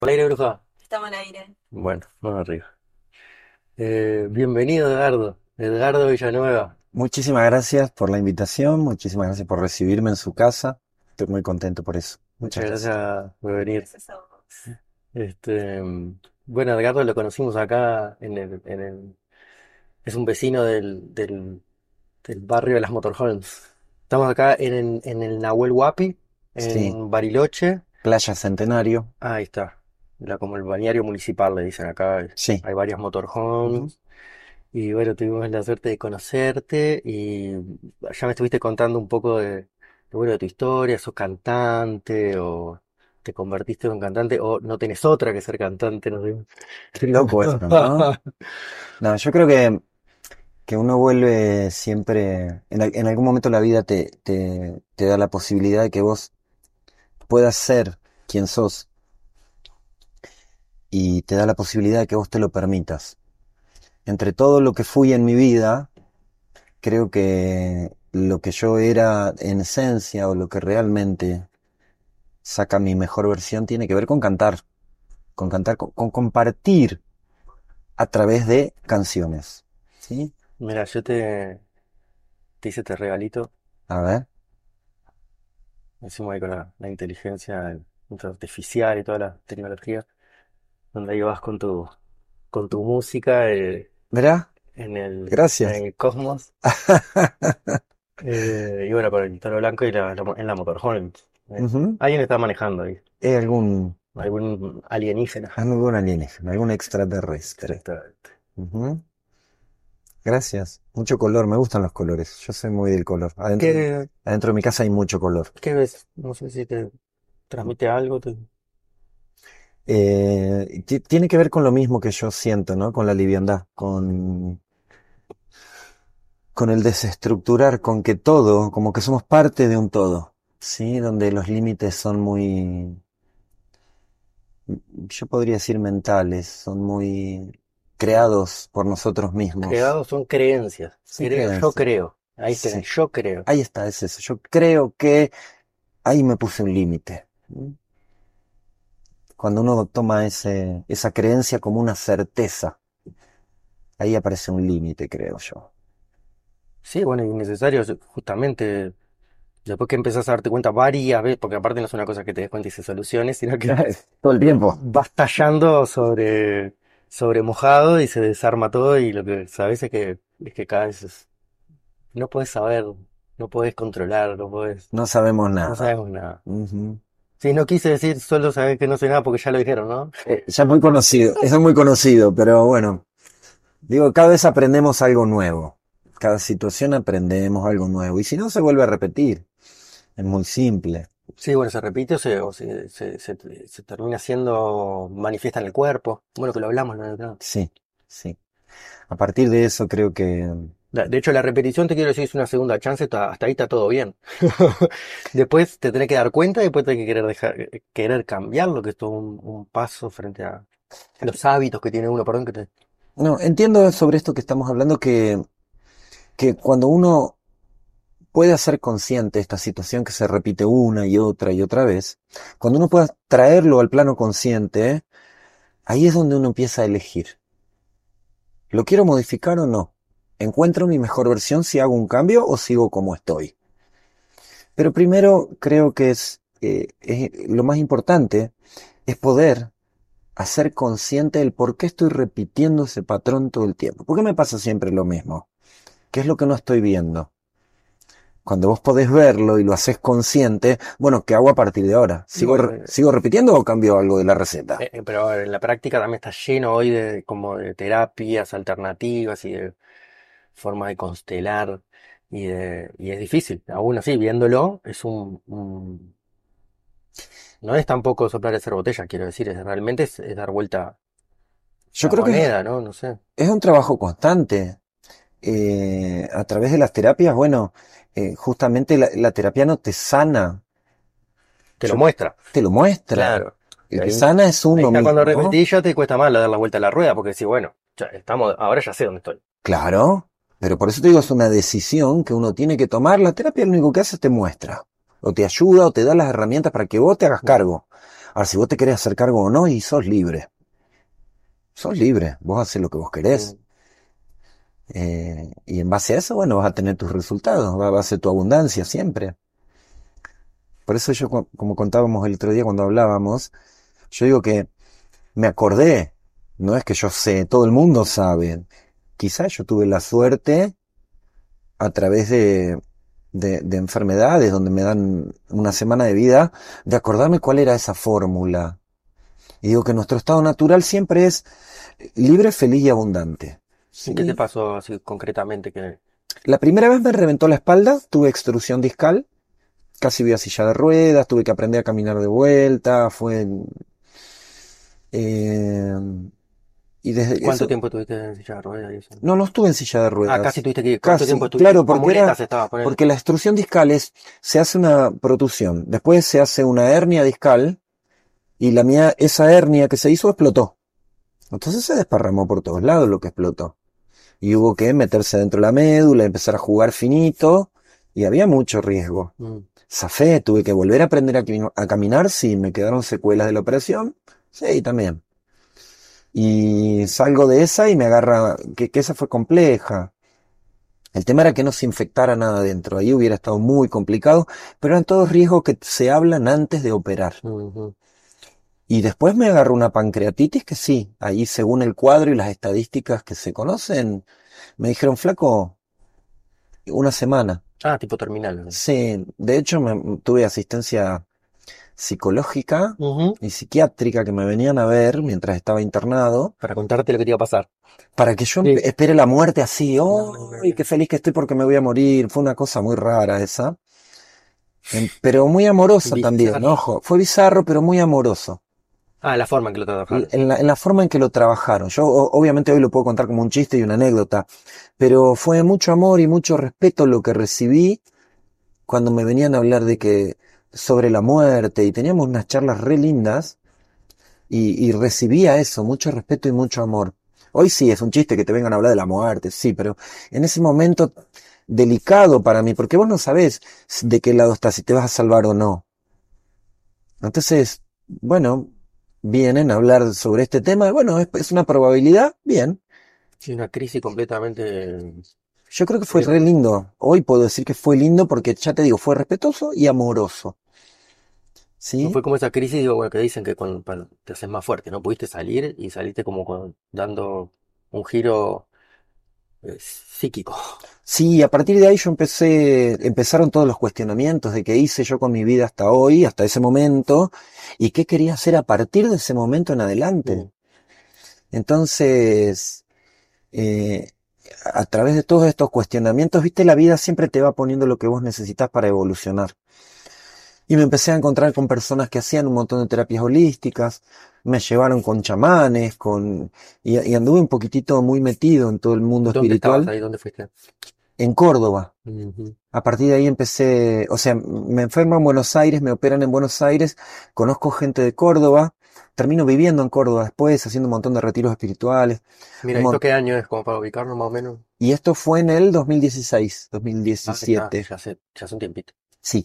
Al aire, bruja. Estamos al aire. Bueno, vamos arriba. Bienvenido, Edgardo. Edgardo Villanueva. Muchísimas gracias por la invitación, muchísimas gracias por recibirme en su casa. Estoy muy contento por eso. Muchas Muchas gracias. gracias por venir. Gracias a vos. Este, bueno, Edgardo lo conocimos acá es un vecino del barrio de las Motorhomes. Estamos acá en el Nahuel Huapi, Sí, en Bariloche. Playa Centenario. Ahí está. Como el balneario municipal, le dicen acá. Sí. Hay varias Ujú. motorhomes. Y bueno, tuvimos la suerte de conocerte y ya me estuviste contando un poco bueno, de tu historia, sos cantante o te convertiste en un cantante o no tenés otra que ser cantante, no sé. Qué loco eso, ¿no? No, yo creo que uno vuelve siempre, en algún momento la vida te da la posibilidad de que vos puedas ser quien sos y te da la posibilidad de que vos te lo permitas. Entre todo lo que fui en mi vida, creo que lo que yo era en esencia o lo que realmente saca mi mejor versión tiene que ver con cantar, con compartir a través de canciones. ¿Sí? Mira, yo te hice este regalito, A ver. decimos ahí con la inteligencia artificial y toda la tecnología, donde ahí vas con tu música ¿Verá? en en Gracias. el cosmos. Y bueno, con el toro blanco y en la motorhome. Ujú. Alguien está manejando ahí. ¿Hay Algún alienígena. algún alienígena, algún extraterrestre? Exactamente. Ujú. Gracias. Mucho color, me gustan los colores. Yo soy muy del color. ¿Qué, Adentro de mi casa hay mucho color. qué ves? No sé si te transmite algo. Tiene que ver con lo mismo que yo siento, ¿no? Con la liviandad, con el desestructurar, con que todo, como que somos parte de un todo, ¿sí? Donde los límites son muy, yo podría decir mentales, son muy creados por nosotros mismos. Creados son creencias. Son Yo creencias. creo. Ahí tenés, Sí, yo creo. ahí está, es eso. Yo creo que ahí me puse un límite. Cuando uno toma esa creencia como una certeza, ahí aparece un límite, creo yo. Sí, bueno, y necesario, justamente, después que empezás a darte cuenta varias veces, porque aparte no es una cosa que te des cuenta y se solucione, sino que Todo el tiempo. vas tallando sobre mojado y se desarma todo y lo que sabes es que cada vez no puedes saber, no puedes controlar, No sabemos no nada. sabemos nada. Ujú. Sí, no quise decir solo sabes que no sé nada porque ya lo dijeron, ¿no? Ya es muy conocido, eso es muy conocido, pero bueno, digo, cada vez aprendemos algo nuevo. Cada situación aprendemos algo nuevo. Y si no, se vuelve a repetir. Es muy simple. Sí, bueno, se repite o se termina siendo manifiesta en el cuerpo. Bueno, que lo hablamos, ¿no? Sí, sí. A partir de eso creo que... De hecho, la repetición te quiero decir es una segunda chance, hasta ahí está todo bien. Después te tenés que dar cuenta y después tenés que querer cambiarlo, que es todo un paso frente a los hábitos que tiene uno, perdón que te... No, entiendo sobre esto que estamos hablando que cuando uno puede hacer consciente esta situación que se repite una y otra vez, cuando uno pueda traerlo al plano consciente, ahí es donde uno empieza a elegir. ¿Lo quiero modificar o no? ¿Encuentro mi mejor versión si hago un cambio o sigo como estoy? Pero primero creo que lo más importante es poder hacer consciente el por qué estoy repitiendo ese patrón todo el tiempo. ¿Por qué me pasa siempre lo mismo? ¿Qué es lo que no estoy viendo? Cuando vos podés verlo y lo haces consciente, bueno, ¿qué hago a partir de ahora? Y bueno, ¿Sigo repitiendo o cambio algo de la receta? pero a ver, en la práctica también está lleno hoy de como de terapias alternativas y de formas de constelar y es difícil. Aún así, viéndolo, no es tampoco soplar y hacer botella, quiero decir, realmente es dar vuelta Yo la creo que moneda, ¿no? No sé. es un trabajo constante. A través de las terapias, bueno, justamente la terapia no te sana, Te lo yo, muestra, te lo muestra. claro. Y El que ahí, sana es ahí uno ya cuando mismo. repetís ya te cuesta más dar la vuelta a la rueda, porque decís, bueno, ahora ya sé dónde estoy. Claro, pero por eso te digo, es una decisión que uno tiene que tomar. La terapia lo único que hace es te muestra, o te ayuda, o te da las herramientas para que vos te hagas Mm. cargo. Ahora, si vos te querés hacer cargo o no, y sos libre, vos haces lo que vos querés. Mm, Y en base a eso, bueno, vas a tener tus resultados, va a ser tu abundancia siempre. Por eso yo, como contábamos el otro día cuando hablábamos, yo digo que me acordé, no es que yo sé, todo el mundo sabe. Quizás yo tuve la suerte a través de enfermedades donde me dan una semana de vida, de acordarme cuál era esa fórmula. Y digo que nuestro estado natural siempre es libre, feliz y abundante. ¿y qué te ¿Sí? pasó así concretamente que... La primera vez me reventó la espalda, tuve extrusión discal, casi vi a silla de ruedas, tuve que aprender a caminar de vuelta, eh, y desde ¿Cuánto eso, tiempo tuviste en silla de ruedas y eso? no, no estuve en silla de Ah, casi ruedas, tuviste que ir. ¿Cuánto tiempo casi, estuviste? claro, Con muletas estabas, ponele. porque la extrusión discal es, se hace una protusión, después se hace una hernia discal, y la mía, esa hernia que se hizo explotó. Entonces se desparramó por todos lados lo que explotó. Y hubo que meterse dentro de la médula, empezar a jugar finito, y había mucho riesgo. Mm. Zafé, tuve que volver a aprender a caminar, sí, me quedaron secuelas de la operación, sí, también. Y salgo de esa y me agarra, que esa fue compleja. El tema era que no se infectara nada adentro, ahí hubiera estado muy complicado, pero eran todos riesgos que se hablan antes de operar. Ujú. Y después me agarró una pancreatitis que sí, ahí según el cuadro y las estadísticas que se conocen, me dijeron, flaco, una semana. Ah, tipo terminal. Sí, de hecho tuve asistencia psicológica Ujú. y psiquiátrica que me venían a ver mientras estaba internado, Para contarte lo que te iba a pasar. para que yo Sí. espere la muerte así, No, ¡oh! no, no, ¡Ay, no. qué feliz que estoy porque me voy a morir! Fue una cosa muy rara esa, pero muy amorosa también, Bizarro. ojo, fue bizarro pero muy amoroso. Ah, la forma en que lo trabajaron. En la forma en que lo trabajaron. Yo obviamente hoy lo puedo contar como un chiste y una anécdota, pero fue mucho amor y mucho respeto lo que recibí cuando me venían a hablar de que sobre la muerte y teníamos unas charlas re lindas y recibía eso, mucho respeto y mucho amor. Hoy sí, es un chiste que te vengan a hablar de la muerte, sí, pero en ese momento delicado para mí, porque vos no sabés de qué lado estás, si te vas a salvar o no. Entonces, bueno, vienen a hablar sobre este tema, y bueno, es una probabilidad, bien. Sí, una crisis completamente... Yo creo que fue eh, re lindo. Hoy puedo decir que fue lindo porque ya te digo, fue respetuoso y amoroso. no ¿Sí? fue como esa crisis, digo, bueno, que dicen que te haces más fuerte, ¿no? Pudiste salir y saliste como dando un giro psíquico. Sí, a partir de ahí empezaron todos los cuestionamientos de qué hice yo con mi vida hasta hoy, hasta ese momento, y qué quería hacer a partir de ese momento en adelante. Mm. Entonces, eh, a través de todos estos cuestionamientos, viste, la vida siempre te va poniendo lo que vos necesitas para evolucionar. Y me empecé a encontrar con personas que hacían un montón de terapias holísticas, me llevaron con chamanes, y anduve un poquitito muy metido en todo el mundo ¿Dónde estabas espiritual ahí? ¿Dónde fuiste? en Córdoba. Ujú. A partir de ahí empecé, o sea, me enfermo en Buenos Aires, me operan en Buenos Aires, conozco gente de Córdoba, termino viviendo en Córdoba después, haciendo un montón de retiros espirituales, Mira, un ¿esto mon- qué año es? Como para ubicarnos más o menos. y esto fue en el 2016, Ah, ya, 2017, ya hace un tiempito. sí.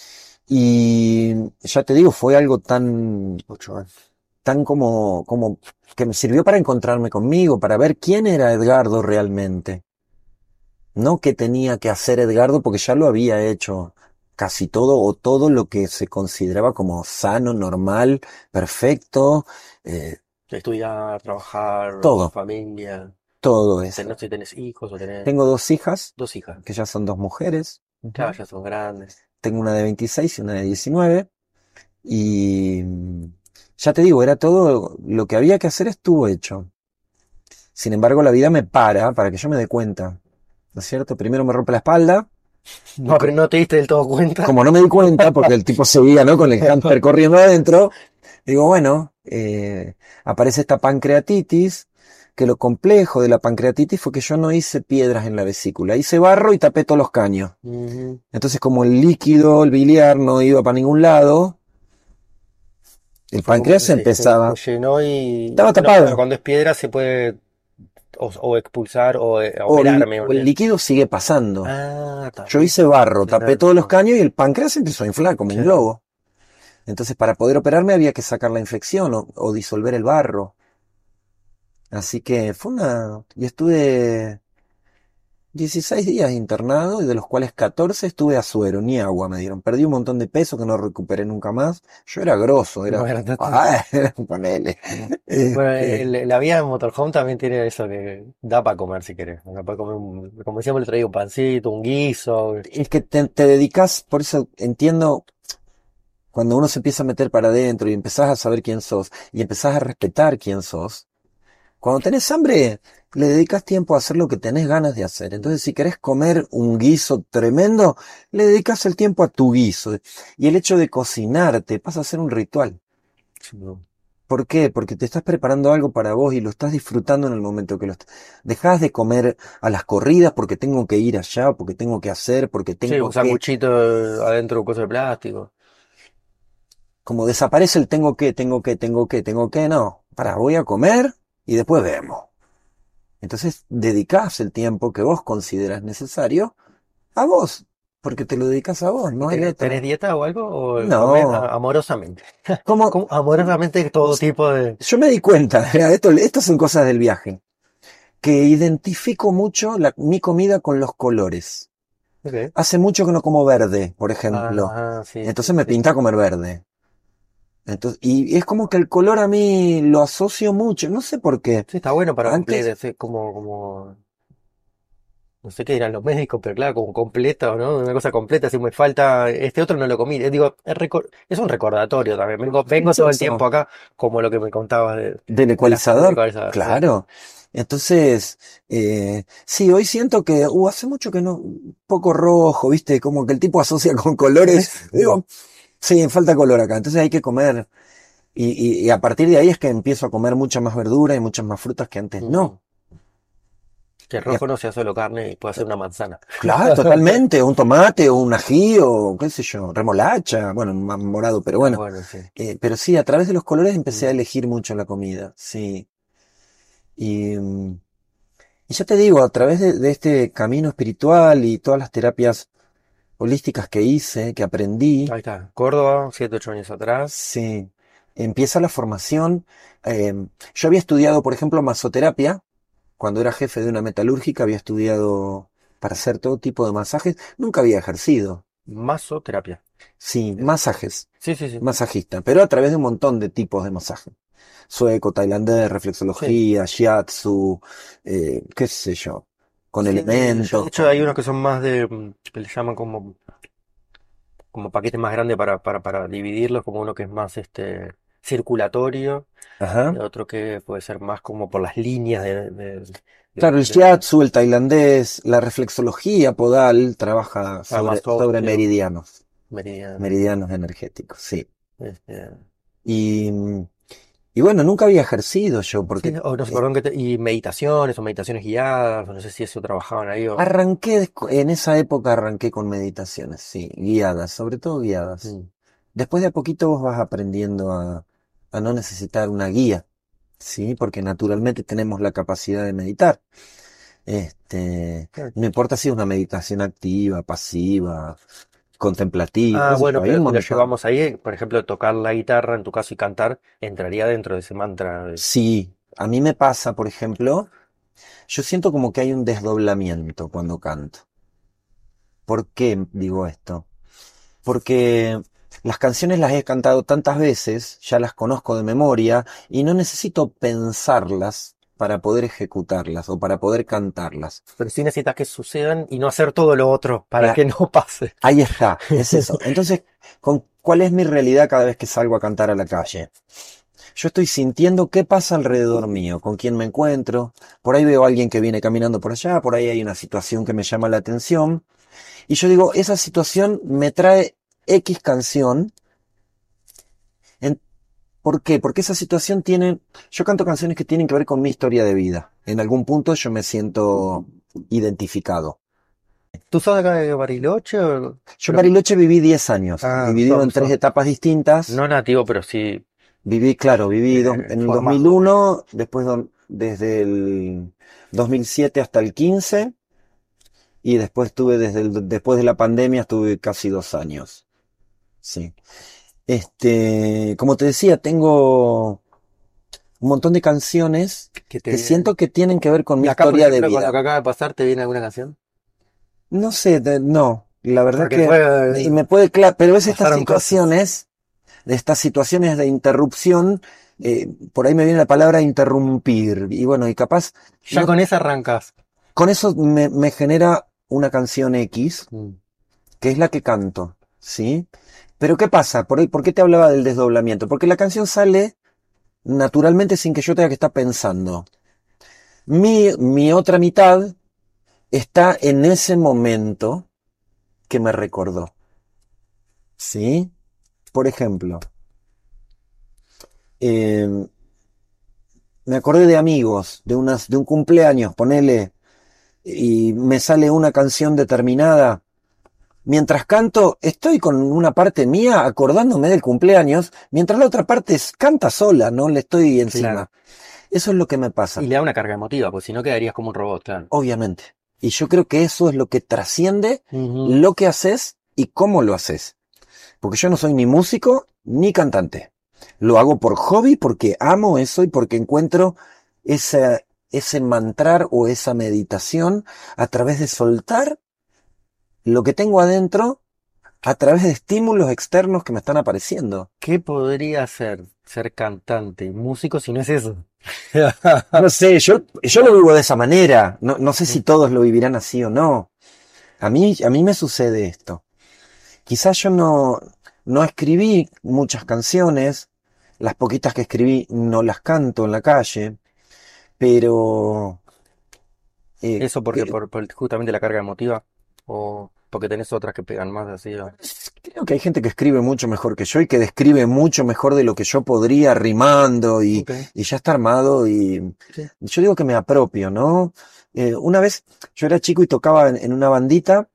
Y ya te digo, fue algo tan 8 años. tan como que me sirvió para encontrarme conmigo, para ver quién era Edgardo realmente. No qué tenía que hacer Edgardo porque ya lo había hecho casi todo o todo lo que se consideraba como sano, normal, perfecto, eh, Estudiar, trabajar, todo, familia. todo No eso. sé si tenés hijos o tenés Tengo dos hijas, dos hijas. que ya son dos mujeres. Claro, Ujú. ya son grandes. Tengo una de 26 y una de 19. Y ya te digo, era todo lo que había que hacer estuvo hecho. Sin embargo, la vida me para que yo me dé cuenta. ¿No es cierto? Primero me rompe la espalda y No, pero no te diste del todo cuenta. como no me di cuenta, porque el tipo seguía, ¿no? Con el hámster corriendo adentro, digo, bueno, aparece esta pancreatitis, que lo complejo de la pancreatitis fue que yo no hice piedras en la vesícula, hice barro y tapé todos los caños. Ujú. Entonces, como el líquido, el biliar no iba para ningún lado, el Fue como páncreas que se se empezaba, llenó y... estaba Bueno, claro, tapado. cuando es piedra se puede o expulsar o operar, O mejor el dicho. líquido sigue pasando. Ah, Yo también. hice barro, tapé Claro, todos los caños y el páncreas se empezó a inflar como un claro. globo. Entonces, para poder operarme había que sacar la infección o disolver el barro. Así que y estuve 16 días internado y de los cuales 14 estuve a suero, ni agua me dieron. Perdí un montón de peso que no recuperé nunca más. Yo era grosso, No era tanto. ah, ponele. Bueno, Este, la vida en motorhome también tiene eso que da para comer si querés. Uno puede comer, como decíamos el otro día, un pancito, un guiso. es que te dedicas, por eso entiendo, cuando uno se empieza a meter para adentro y empezás a saber quién sos y empezás a respetar quién sos. Cuando tenés hambre, le dedicas tiempo a hacer lo que tenés ganas de hacer. Entonces, si querés comer un guiso tremendo, le dedicas el tiempo a tu guiso. Y el hecho de cocinarte pasa a ser un ritual. ¿Por qué? Porque te estás preparando algo para vos y lo estás disfrutando en el momento que dejás de comer a las corridas porque tengo que ir allá, porque tengo que hacer, porque Sí, tengo un que. sanguchito adentro de un coso de plástico. Como desaparece el tengo que, no. Voy a comer y después vemos. Entonces, dedicás el tiempo que vos consideras necesario a vos, porque te lo dedicas a vos, ¿Y no hay tenés otra. dieta o algo? ¿O comés No, amorosamente? como ¿Cómo? Amorosamente todo tipo de... yo me di cuenta, estas son cosas del viaje, que identifico mucho mi comida con los colores. Ok. Hace mucho que no como verde, por ejemplo. Ajá, sí, sí, Entonces me sí. pinta comer verde. Entonces, y es como que el color a mí lo asocio mucho, no sé por qué. Sí, está bueno para cumplir, Antes, como, no sé qué dirán los médicos, pero claro, como completa, ¿no? Una cosa completa, si me falta, este otro no lo comí. Digo, es un recordatorio también. Vengo es todo el tiempo eso. acá, como lo que me contabas Del de la sangre ecualizador, cabeza. Sí. claro. Entonces, sí, hoy siento que hace mucho que no, un poco rojo, ¿viste? Como que el tipo asocia con colores. Digo, sí, falta color acá, entonces hay que comer. Y a partir de ahí es que empiezo a comer mucha más verdura y muchas más frutas que antes Mm. no. Que Y a- rojo no sea solo carne y puede ser una manzana. claro, totalmente, un tomate o un ají o qué sé yo, remolacha, bueno, más morado, pero Ah, bueno. bueno, sí. Pero sí, a través de los colores empecé a Mm. elegir mucho la comida, sí. Y, y ya te digo, a través de este camino espiritual y todas las terapias holísticas que hice, que aprendí, Ahí está. Córdoba, 7, 8 años atrás. se empieza la formación. Yo había estudiado, por ejemplo, masoterapia. Cuando era jefe de una metalúrgica, había estudiado para hacer todo tipo de masajes. Nunca había ejercido. Masoterapia. Sí, Es- masajes, Sí, sí, sí. masajista, pero a través de un montón de tipos de masaje. Sueco, tailandés, Sí. reflexología, shiatsu, qué sé yo, con Sí, yo de elementos, hecho hay con. unos que son más que le llaman como paquetes más grandes para dividirlos, como uno que es más circulatorio, y Ajá. otro que puede ser más como por las líneas Claro, el de- shiatsu, el tailandés, la reflexología podal trabaja más sobre óseo, meridianos, meridiano. meridianos energéticos, sí. Este, Y, y bueno, nunca había ejercido yo, sí, porque o no sé, perdón, y meditaciones o meditaciones guiadas, o no sé si eso trabajaban ahí o... en esa época arranqué con meditaciones, sí, guiadas, sobre todo guiadas. Mm, Después de a poquito vos vas aprendiendo a no necesitar una guía, sí, porque naturalmente tenemos la capacidad de meditar. claro. No importa si es una meditación activa, pasiva, contemplativa, Ah, qué sé yo, bueno, hay pero un si lo montón. llevamos ahí, por ejemplo, tocar la guitarra en tu caso y cantar, entraría dentro de ese mantra. Sí, a mí me pasa, por ejemplo, yo siento como que hay un desdoblamiento cuando canto. ¿Por qué digo esto? Porque las canciones las he cantado tantas veces, ya las conozco de memoria y no necesito pensarlas para poder ejecutarlas o para poder cantarlas. Pero sí necesitas que sucedan y no hacer todo lo otro para Cla- que no pase. Ahí está, es eso. Entonces, ¿cuál es mi realidad cada vez que salgo a cantar a la calle? Yo estoy sintiendo qué pasa alrededor mío, con quién me encuentro. Por ahí veo a alguien que viene caminando por allá, por ahí hay una situación que me llama la atención. Y yo digo, esa situación me trae X canción. En- ¿Por qué? Porque esa situación tiene. Yo canto canciones que tienen que ver con mi historia de vida. En algún punto yo me siento identificado. ¿Tú sos de acá de Bariloche? Yo en Bariloche viví 10 años, Ah, dividido en tres etapas distintas. no nativo, pero sí Viví en el formado. 2001, después desde el 2007 hasta el 15, y después después de la pandemia estuve casi 2 años. Sí. Como te decía, tengo un montón de canciones Que te que vienen. siento que tienen que ver con Y mi acá, por historia de ejemplo, con lo vida. que acaba de pasar, ¿te viene alguna canción? No sé, no, la verdad Porque que y me puede, pero es pasaron cosas. estas situaciones de interrupción, por ahí me viene la palabra interrumpir, y bueno, y capaz, Ya no, con esa arrancas. con eso me genera una canción X, Mm, que es la que canto, ¿sí? Pero ¿qué pasa? ¿Por qué te hablaba del desdoblamiento? Porque la canción sale naturalmente sin que yo tenga que estar pensando. Mi otra mitad está en ese momento que me recordó, ¿sí? Por ejemplo, eh, me acordé de amigos, de un cumpleaños, ponele, y me sale una canción determinada. Mientras canto, estoy con una parte mía acordándome del cumpleaños, mientras la otra parte canta sola, no le estoy claro. encima. Eso es lo que me Y pasa, le da una carga emotiva, pues si no quedarías como un robot, claro. obviamente. Y yo creo que eso es lo que trasciende Ujú. lo que haces y cómo lo haces. Porque yo no soy ni músico ni cantante. Lo hago por hobby, porque amo eso y porque encuentro ese mantrar o esa meditación a través de soltar lo que tengo adentro a través de estímulos externos que me están apareciendo. ¿Qué podría ser cantante y músico si no es eso? No sé, yo lo vivo de esa manera. No, no sé si todos lo vivirán así o no. A mí me sucede esto. Quizás yo no escribí muchas canciones, las poquitas que escribí no las canto en la calle, pero ¿Eso porque por justamente la carga emotiva? ¿O porque tenés otras que pegan más así? creo que hay gente que escribe mucho mejor que yo y que describe mucho mejor de lo que yo podría rimando Ok, y ya está armado y sí. yo digo que me apropio, ¿no? Una vez yo era chico y tocaba en una bandita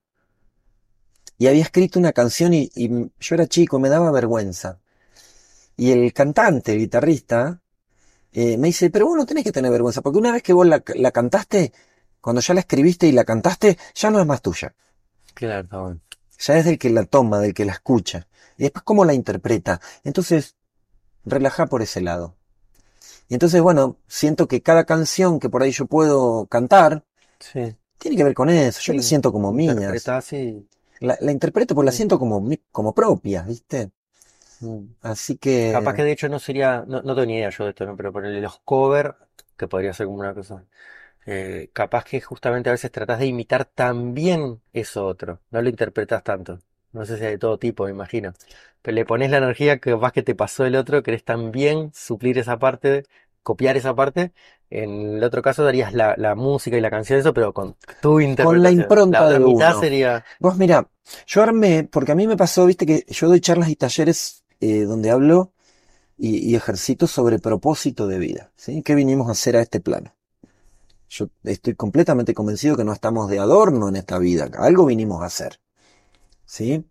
y había escrito una canción y yo era chico, me daba vergüenza. Y el cantante, el guitarrista, me dice, pero vos no tenés que tener vergüenza, porque una vez que vos la cantaste, cuando ya la escribiste y la cantaste, ya no es más tuya. Claro, está bueno. Ya es del que la toma, del que la escucha. Y después cómo la interpreta. Entonces, relaja por ese lado. Y entonces, bueno, siento que cada canción que por ahí yo puedo cantar, Sí, tiene que ver con eso. Yo la sí. siento como mías. Interpretás y... La interpreto porque la Sí. siento como propias, ¿viste? Mm. Así Capaz que, que de hecho no sería, no tengo ni idea yo de esto, ¿no? Pero ponerle los covers, que podría ser como una cosa. Capaz que justamente a veces tratás de imitar también eso otro, no lo interpretás tanto. No sé si hay de todo tipo, me imagino. Pero le pones la energía que capaz que te pasó el otro, querés también suplir esa parte, copiar esa parte. En el otro caso darías la música y la canción, eso, pero con tu con la interpretación. La impronta otra de mitad uno. sería, Vos mira, yo armé, porque a mí me pasó, viste que yo doy charlas y talleres donde hablo y ejercito sobre propósito de vida, ¿sí? ¿Qué vinimos a hacer a este plano? Yo estoy completamente convencido que no estamos de adorno en esta vida, que algo vinimos a hacer, ¿sí?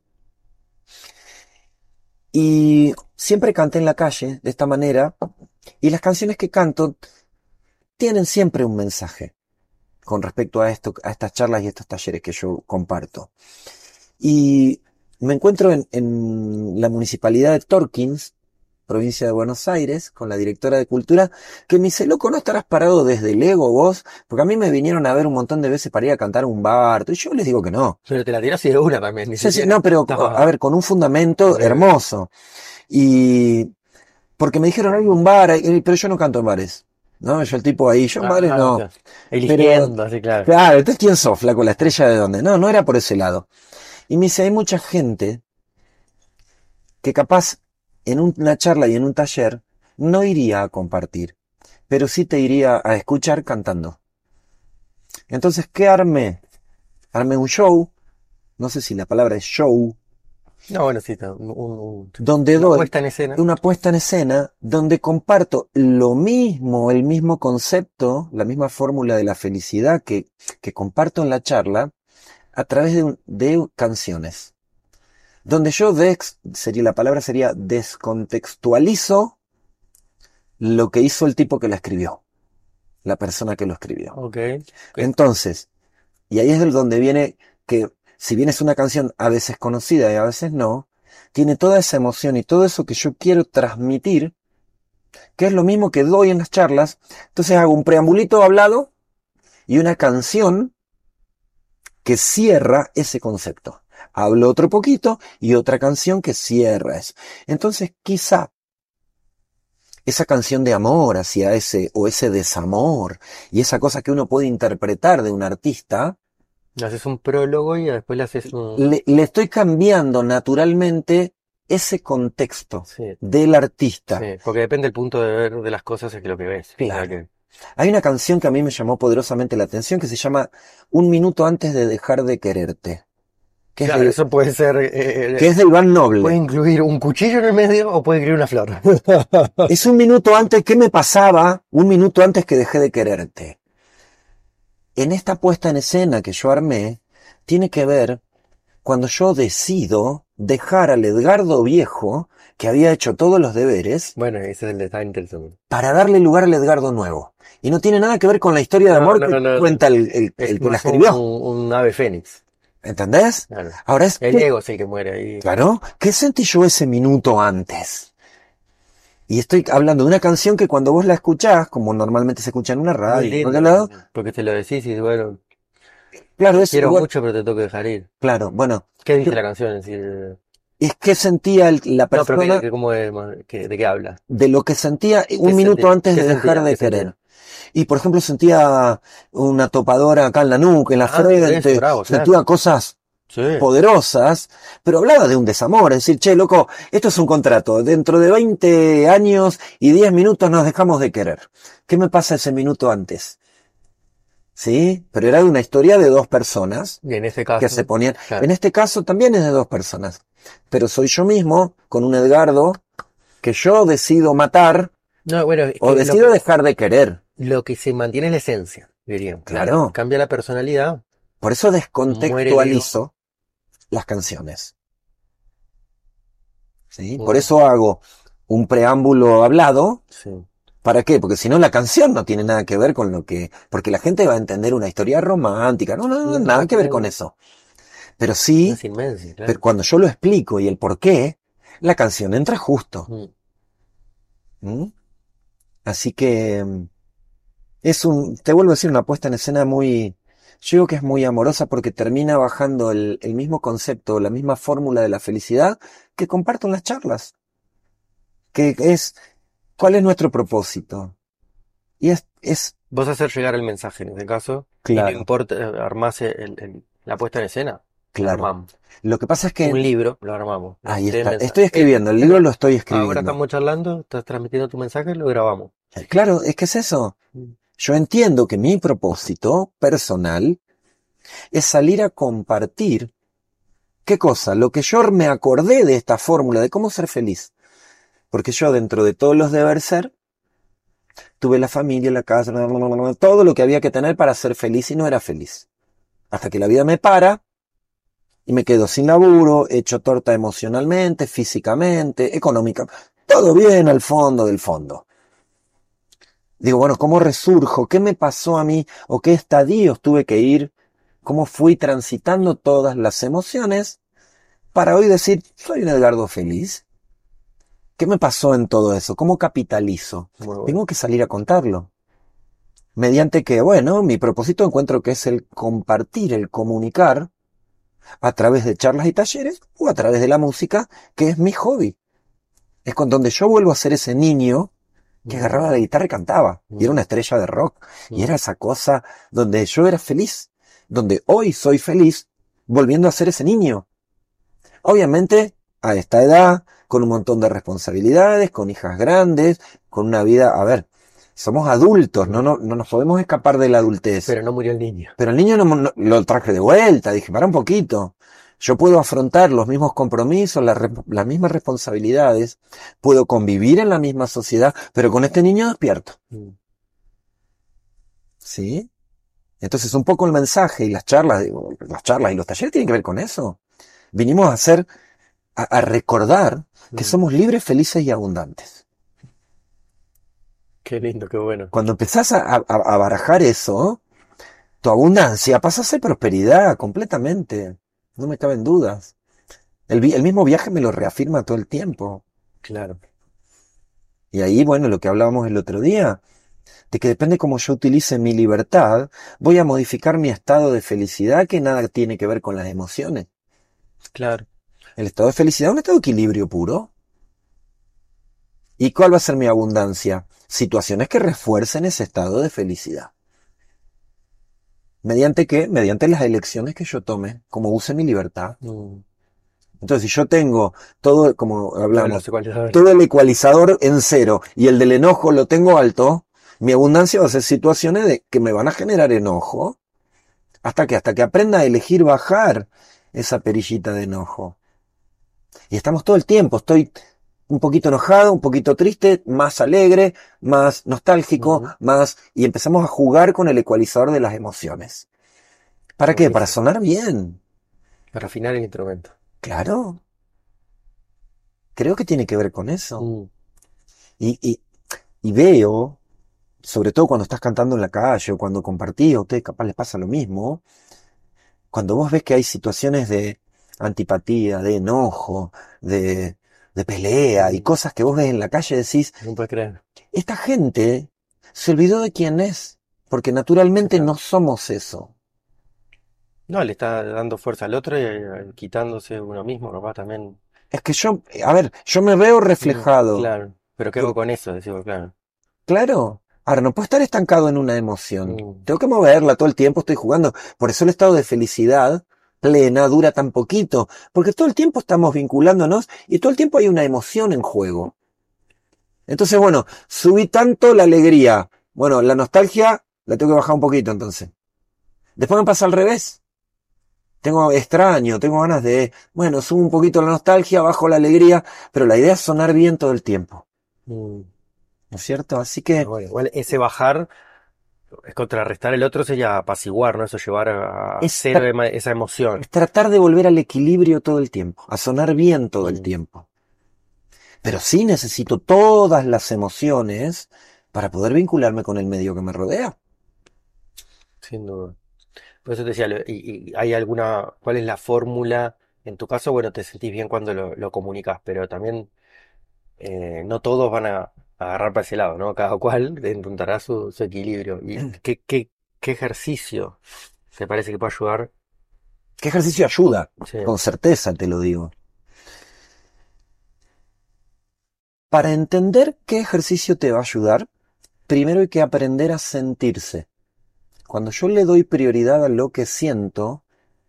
Y siempre canté en la calle de esta manera, y las canciones que canto tienen siempre un mensaje con respecto a esto, a estas charlas y estos talleres que yo comparto. Y me encuentro en la municipalidad de Torkins, provincia de Buenos Aires, con la directora de cultura, que me dice, loco, ¿no estarás parado desde Lego vos? Porque a mí me vinieron a ver un montón de veces para ir a cantar a un bar, y yo les digo que no. pero te la tirás y de una también, ni Sí, sí, siquiera. no, pero a No, ver, con un fundamento re- hermoso. Y porque me dijeron, hay un bar, pero yo no canto en bares. ¿No? Yo el tipo ahí, yo en bares ah, no. ok. Pero, Eligiendo, así claro. claro, entonces ¿quién sos, flaco? ¿La estrella de dónde? No, no era por ese lado. Y me dice, hay mucha gente que capaz en una charla y en un taller no iría a compartir, pero sí te iría a escuchar cantando. Entonces, ¿qué armé? Armé un show, no sé si la palabra es show, No, bueno, sí, está, donde una doy puesta en escena. una puesta en escena, donde comparto lo mismo, el mismo concepto, la misma fórmula de la felicidad que comparto en la charla, a través de canciones. Donde yo sería la palabra sería descontextualizo lo que hizo el tipo que la escribió, la persona que lo escribió. Ok. Ok. Entonces, y ahí es donde viene que, si bien es una canción a veces conocida y a veces no, tiene toda esa emoción y todo eso que yo quiero transmitir, que es lo mismo que doy en las charlas. Entonces hago un preambulito hablado y una canción que cierra ese concepto. Hablo otro poquito y otra canción que cierra eso. Entonces quizá esa canción de amor hacia ese o ese desamor y esa cosa que uno puede interpretar de un artista, Haces un prólogo y después le haces un... le estoy cambiando naturalmente ese contexto Sí, del artista. sí, porque depende del punto de ver de las cosas es que lo que ves. O sea Claro. que... Hay una canción que a mí me llamó poderosamente la atención que se llama Un minuto antes de dejar de quererte, Claro, eso puede ser... que es de Iván puede Noble. incluir un cuchillo en el medio o puede incluir una flor. Es un minuto antes, ¿qué me pasaba? Un minuto antes que dejé de quererte. En esta puesta en escena que yo armé, tiene que ver cuando yo decido dejar al Edgardo viejo, que había hecho todos los deberes, Bueno, ese es el detalle interesante. para darle lugar al Edgardo nuevo. Y no tiene nada que ver con la historia de No, amor no, que no, no. cuenta Es el que la más escribió. un ave fénix. ¿Entendés? Claro. Ahora es El ego es el que muere ahí. claro, ¿qué sentí yo ese minuto antes? Y estoy hablando de una canción que cuando vos la escuchás, como normalmente se escucha en una Muy radio, en cualquier lindo. lado, Porque te lo decís y bueno, claro, te es quiero igual, mucho pero te tengo que dejar ir. claro, bueno, ¿Qué dice la canción en sí? es que sentía la No, pero persona ¿cómo es, de qué habla? de lo que sentía ¿Qué un minuto antes qué de dejar sentía? de ¿Qué querer. sentía? Y por ejemplo sentía una topadora acá en la nuca, en la Ah, por eso, frente, bravo, claro. sentía cosas Sí. poderosas, pero hablaba de un desamor, es decir, che, loco, esto es un contrato, dentro de 20 años y 10 minutos nos dejamos de querer. ¿Qué me pasa ese minuto antes? ¿Sí? Pero era de una historia de dos personas Y en este que se caso, ponían, claro. en este caso también es de dos personas, pero soy yo mismo con un Edgardo que yo decido matar No, bueno, es o que decido dejar de querer. lo que se mantiene es la esencia, diríamos. Claro, Cambia la personalidad, por eso muere el ego. descontextualizo las canciones. ¿Sí? Por Mm, eso hago un preámbulo hablado. sí. ¿Para qué? Porque si no la canción no tiene nada que ver con lo que... Porque la gente va a entender una historia romántica. No, no, no, No, nada que ver con no, eso. Pero sí, es inmensa, pero claro. cuando yo lo explico y el por qué, la canción entra justo. Mm. ¿Mm? Así que te vuelvo a decir, una puesta en escena muy... Yo digo que es muy amorosa porque termina bajando el mismo concepto, la misma fórmula de la felicidad que comparto en las charlas. Que es, ¿cuál es nuestro propósito? Y es Vos hacer llegar el mensaje en este caso, y no claro, importa, armás la puesta en escena, la claro. armamos. Lo que pasa es que Un libro, lo armamos. ahí Este está. mensaje. Estoy escribiendo, el libro lo estoy Ahora escribiendo. estamos charlando, estás transmitiendo tu mensaje, lo grabamos. Claro, es que es eso. Mm. Yo entiendo que mi propósito personal es salir a compartir, ¿qué cosa? Lo que yo me acordé de esta fórmula de cómo ser feliz. Porque yo dentro de todos los deber ser, tuve la familia, la casa, todo lo que había que tener para ser feliz y no era feliz. Hasta que la vida me para y me quedo sin laburo, hecho torta emocionalmente, físicamente, económica. Todo bien al fondo del fondo. Digo, bueno, ¿cómo resurjo? ¿Qué me pasó a mí? ¿O qué estadios tuve que ir? ¿Cómo fui transitando todas las emociones para hoy decir, soy un Edgardo feliz? ¿Qué me pasó en todo eso? ¿Cómo capitalizo? Muy bueno. Tengo que salir a contarlo. Mediante que, bueno, mi propósito encuentro que es el compartir, el comunicar a través de charlas y talleres o a través de la música, que es mi hobby. Es con donde yo vuelvo a ser ese niño que agarraba la guitarra y cantaba, y era una estrella de rock, y era esa cosa donde yo era feliz, donde hoy soy feliz volviendo a ser ese niño. Obviamente, a esta edad, con un montón de responsabilidades, con hijas grandes, con una vida, a ver, somos adultos, no nos podemos escapar de la adultez. Pero no murió el niño. Pero el niño lo traje de vuelta, dije, para un poquito. Yo puedo afrontar los mismos compromisos, las mismas responsabilidades, puedo convivir en la misma sociedad, pero con este niño despierto. Mm. ¿Sí? Entonces un poco el mensaje y las charlas, digo, las charlas y los talleres tienen que ver con eso. Vinimos a hacer, a recordar que somos libres, felices y abundantes. Qué lindo, qué bueno. Cuando empezás a barajar eso, tu abundancia pasa a ser prosperidad completamente. No me caben dudas. El mismo viaje me lo reafirma todo el tiempo. Claro. Y ahí, bueno, lo que hablábamos el otro día, de que depende cómo yo utilice mi libertad, voy a modificar mi estado de felicidad que nada tiene que ver con las emociones. Claro. El estado de felicidad es un estado de equilibrio puro. ¿Y cuál va a ser mi abundancia? Situaciones que refuercen ese estado de felicidad. ¿Mediante qué? Mediante las elecciones que yo tome, como use mi libertad. Mm. Entonces, si yo tengo todo, como Todos hablamos, los ecualizadores. todo el ecualizador en cero y el del enojo lo tengo alto, mi abundancia va a ser situaciones que me van a generar enojo. Hasta que aprenda a elegir bajar esa perillita de enojo. Y estamos todo el tiempo, estoy un poquito enojado, un poquito triste, más alegre, más nostálgico, Ujú. y empezamos a jugar con el ecualizador de las emociones. ¿Para qué? Para Buenísimo. sonar bien. Para afinar el instrumento. Claro, creo que tiene que ver con eso. Mm. Y, y, y veo, sobre todo cuando estás cantando en la calle o cuando compartís, a ustedes capaz les pasa lo mismo, cuando vos ves que hay situaciones de antipatía, de enojo, de, de pelea y Mm. cosas que vos ves en la calle, decís, No puedes creer. esta gente se olvidó de quién es, porque naturalmente Claro. no somos eso. No, le está dando fuerza al otro y quitándose uno mismo, capaz también. Es que yo, a ver, yo me veo Mm. reflejado. Claro. Pero ¿qué Yo, hago con eso? Decimos, claro. claro, ahora no puedo estar estancado en una emoción. Mm. Tengo que moverla todo el tiempo, estoy jugando. Por eso el estado de felicidad plena dura tan poquito, porque todo el tiempo estamos vinculándonos y todo el tiempo hay una emoción en juego. Entonces, bueno, subí tanto la alegría. Bueno, la nostalgia la tengo que bajar un poquito entonces. Después me pasa al revés. Tengo extraño, tengo ganas de, bueno, subo un poquito la nostalgia, bajo la alegría, pero la idea es sonar bien todo el tiempo, Mm. ¿no es cierto? Así Ah, que bueno, igual ese bajar es contrarrestar el otro sería apaciguar, ¿no? Eso llevar a es, cero esa emoción. es tratar de volver al equilibrio todo el tiempo, a sonar bien todo el Mm. tiempo. Pero sí necesito todas las emociones para poder vincularme con el medio que me rodea. Sin duda. Por eso te decía, y hay alguna, ¿cuál es la fórmula? En tu caso, bueno, te sentís bien cuando lo comunicas, pero también no todos van a agarrar para ese lado, ¿no? Cada cual encontrará su equilibrio. ¿Y qué ejercicio te parece que puede ayudar? ¿Qué ejercicio ayuda? Sí. Con certeza te lo digo. Para entender qué ejercicio te va a ayudar, primero hay que aprender a sentirse. Cuando yo le doy prioridad a lo que siento,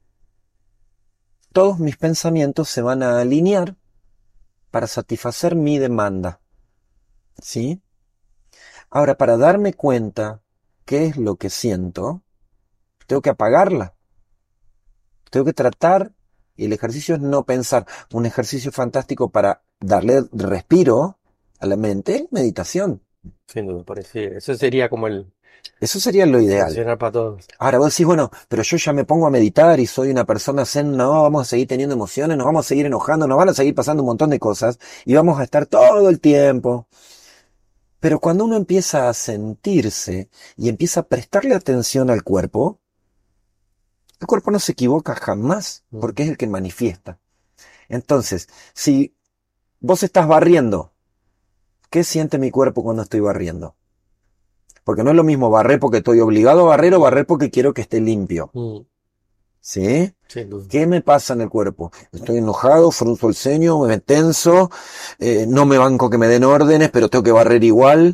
todos mis pensamientos se van a alinear para satisfacer mi demanda. ¿Sí? Ahora, para darme cuenta qué es lo que siento, tengo que apagarla. Tengo que tratar, y el ejercicio es no pensar. Un ejercicio fantástico para darle respiro a la mente, meditación. Sin duda, parece. Eso sería como el Eso sería lo ideal. funcionar para todos. Ahora vos decís, bueno, pero yo ya me pongo a meditar y soy una persona zen, no, vamos a seguir teniendo emociones, nos vamos a seguir enojando, nos van a seguir pasando un montón de cosas y vamos a estar todo el tiempo. Pero cuando uno empieza a sentirse y empieza a prestarle atención al cuerpo, el cuerpo no se equivoca jamás Mm. porque es el que manifiesta. Entonces, si vos estás barriendo, ¿qué siente mi cuerpo cuando estoy barriendo? Porque no es lo mismo barrer porque estoy obligado a barrer o barrer porque quiero que esté limpio. Mm. ¿Sí? Sin duda. ¿Qué me pasa en el cuerpo? Estoy enojado, frunzo el ceño, me tenso, no me banco que me den órdenes, pero tengo que barrer igual.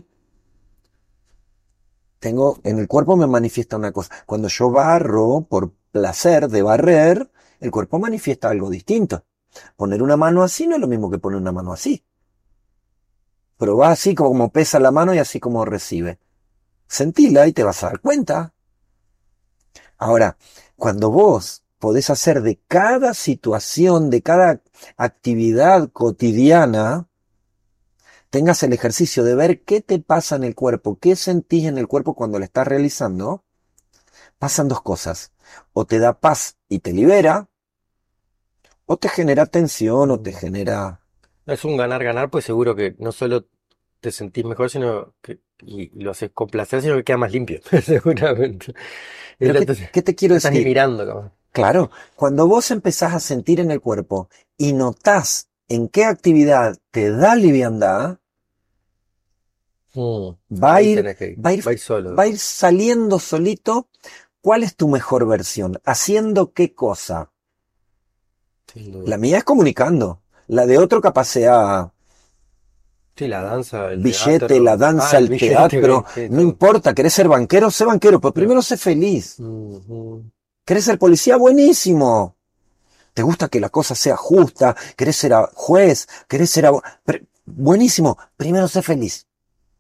En el cuerpo me manifiesta una cosa. Cuando yo barro por placer de barrer, el cuerpo manifiesta algo distinto. Poner una mano así no es lo mismo que poner una mano así. Pero va así como pesa la mano y así como recibe. Sentila y te vas a dar cuenta. Ahora, cuando vos podés hacer de cada situación, de cada actividad cotidiana, tengas el ejercicio de ver qué te pasa en el cuerpo, qué sentís en el cuerpo cuando lo estás realizando, pasan dos cosas. O te da paz y te libera, o te genera tensión, o te Mm. genera... Es un ganar-ganar, pues seguro que no solo te sentís mejor, sino que y lo haces con placer, sino que queda más limpio, seguramente. Es Pero la- ¿qué te quiero no estás ni decir? mirando, capaz. Claro, cuando vos empezás a sentir en el cuerpo y notás en qué actividad te da liviandad, Mm, va a ahí ir, tenés que ir, va a ir, va a ir va solo, a ir saliendo solito. ¿Cuál es tu mejor versión? ¿Haciendo qué cosa? sin La duda. mía es comunicando. La de otro capaz sea Sí, la danza, el billete, la teatro. Ah, danza, el el billete, teatro. ok, sí, No todo. importa, ¿querés ser banquero? Sé banquero, pero Claro. primero sé feliz. Ujú. ¿Querés ser policía? Buenísimo. ¿Te gusta que la cosa sea justa? ¿Querés ser juez? ¿Querés ser buenísimo. Primero sé feliz.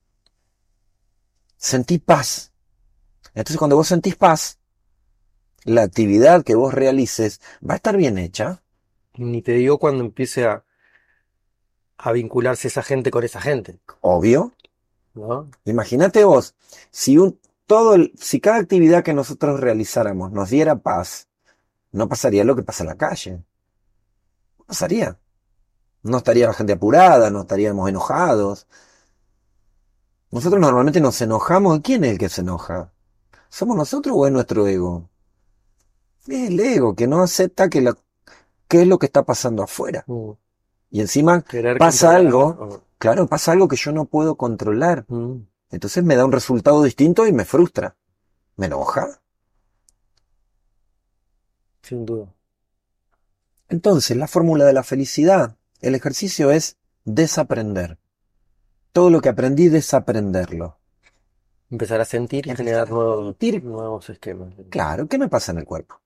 Sentí paz. Entonces cuando vos sentís paz, la actividad que vos realices va a estar bien hecha. Ni te digo cuando empiece a vincularse esa gente con esa gente, Obvio. ¿no? Imagínate vos, si si cada actividad que nosotros realizáramos nos diera paz, no pasaría lo que pasa en la calle. No pasaría. No estaría la gente apurada, no estaríamos enojados. Nosotros normalmente nos enojamos. ¿Quién es el que se enoja? ¿Somos nosotros o es nuestro ego? Es el ego que no acepta qué es lo que está pasando afuera. Mm. Y encima Querer pasa controlar. algo, claro, pasa algo que yo no puedo controlar. Mm, Entonces me da un resultado distinto y me frustra. Me enoja. sin duda. Entonces, la fórmula de la felicidad, el ejercicio es desaprender. Todo lo que aprendí, desaprenderlo. Empezar a sentir y Empezar generar a sentir, nuevos esquemas. claro, ¿qué me pasa en el cuerpo?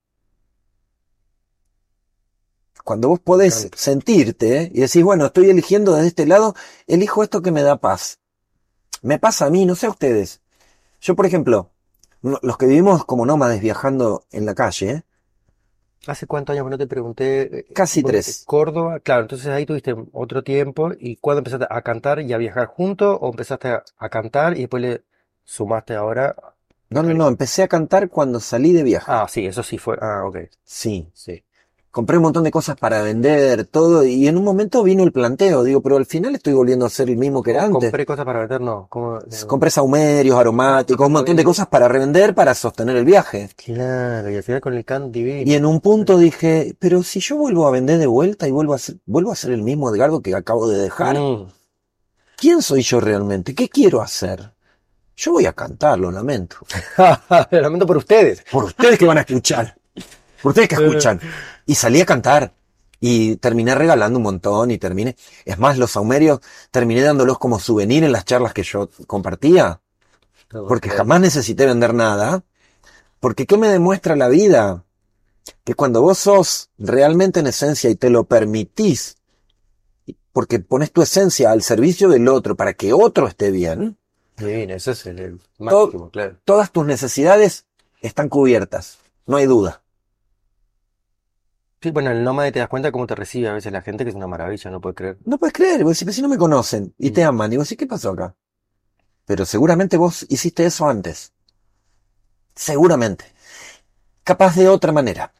Cuando vos Me podés encanta. sentirte y decís, bueno, estoy eligiendo desde este lado, elijo esto que me da paz. Me pasa a mí, no sé a ustedes. Yo, por ejemplo, los que vivimos como nómades viajando en la calle, ¿Hace cuántos años que no te pregunté? casi tres. Córdoba, claro, entonces ahí tuviste otro tiempo. ¿Y cuándo empezaste a cantar y a viajar juntos? ¿O empezaste a cantar y después le sumaste ahora No, no, no, empecé a cantar cuando salí de viaje. Ah, sí, eso sí fue. Ah, ok. Sí. Sí. Compré un montón de cosas para vender, todo, y en un momento vino el planteo, digo, pero al final estoy volviendo a ser el mismo que era antes. Compré cosas para vender, no. Compré saumerios, aromáticos, un montón de cosas para revender, para sostener el viaje. Claro, y al final con el can Y divino. en un punto dije, pero si yo vuelvo a vender de vuelta y vuelvo a ser el mismo Edgardo que acabo de dejar, Mm. ¿quién soy yo realmente? ¿Qué quiero hacer? Yo voy a cantar, lo lamento. Lo lamento por ustedes. Por ustedes que van a escuchar. Por ustedes que Eh, escuchan. Y salí a cantar. Y terminé regalando un montón y terminé. Es más, los saumerios terminé dándolos como souvenir en las charlas que yo compartía. no puedo Porque creer. jamás necesité vender nada. Porque ¿qué me demuestra la vida? Que cuando vos sos realmente en esencia y te lo permitís, porque pones tu esencia al servicio del otro para que otro esté bien, Divino, ese es el to- máximo, claro. todas tus necesidades están cubiertas. No hay duda. Sí, bueno, el nómade te das cuenta cómo te recibe a veces la gente, que es una maravilla, no puedo creer. No puedes creer, vos decís, "Pero si no me conocen y Mm. te aman", y vos decís, ¿qué pasó acá? Pero seguramente vos hiciste eso antes. Seguramente. Capaz de otra manera.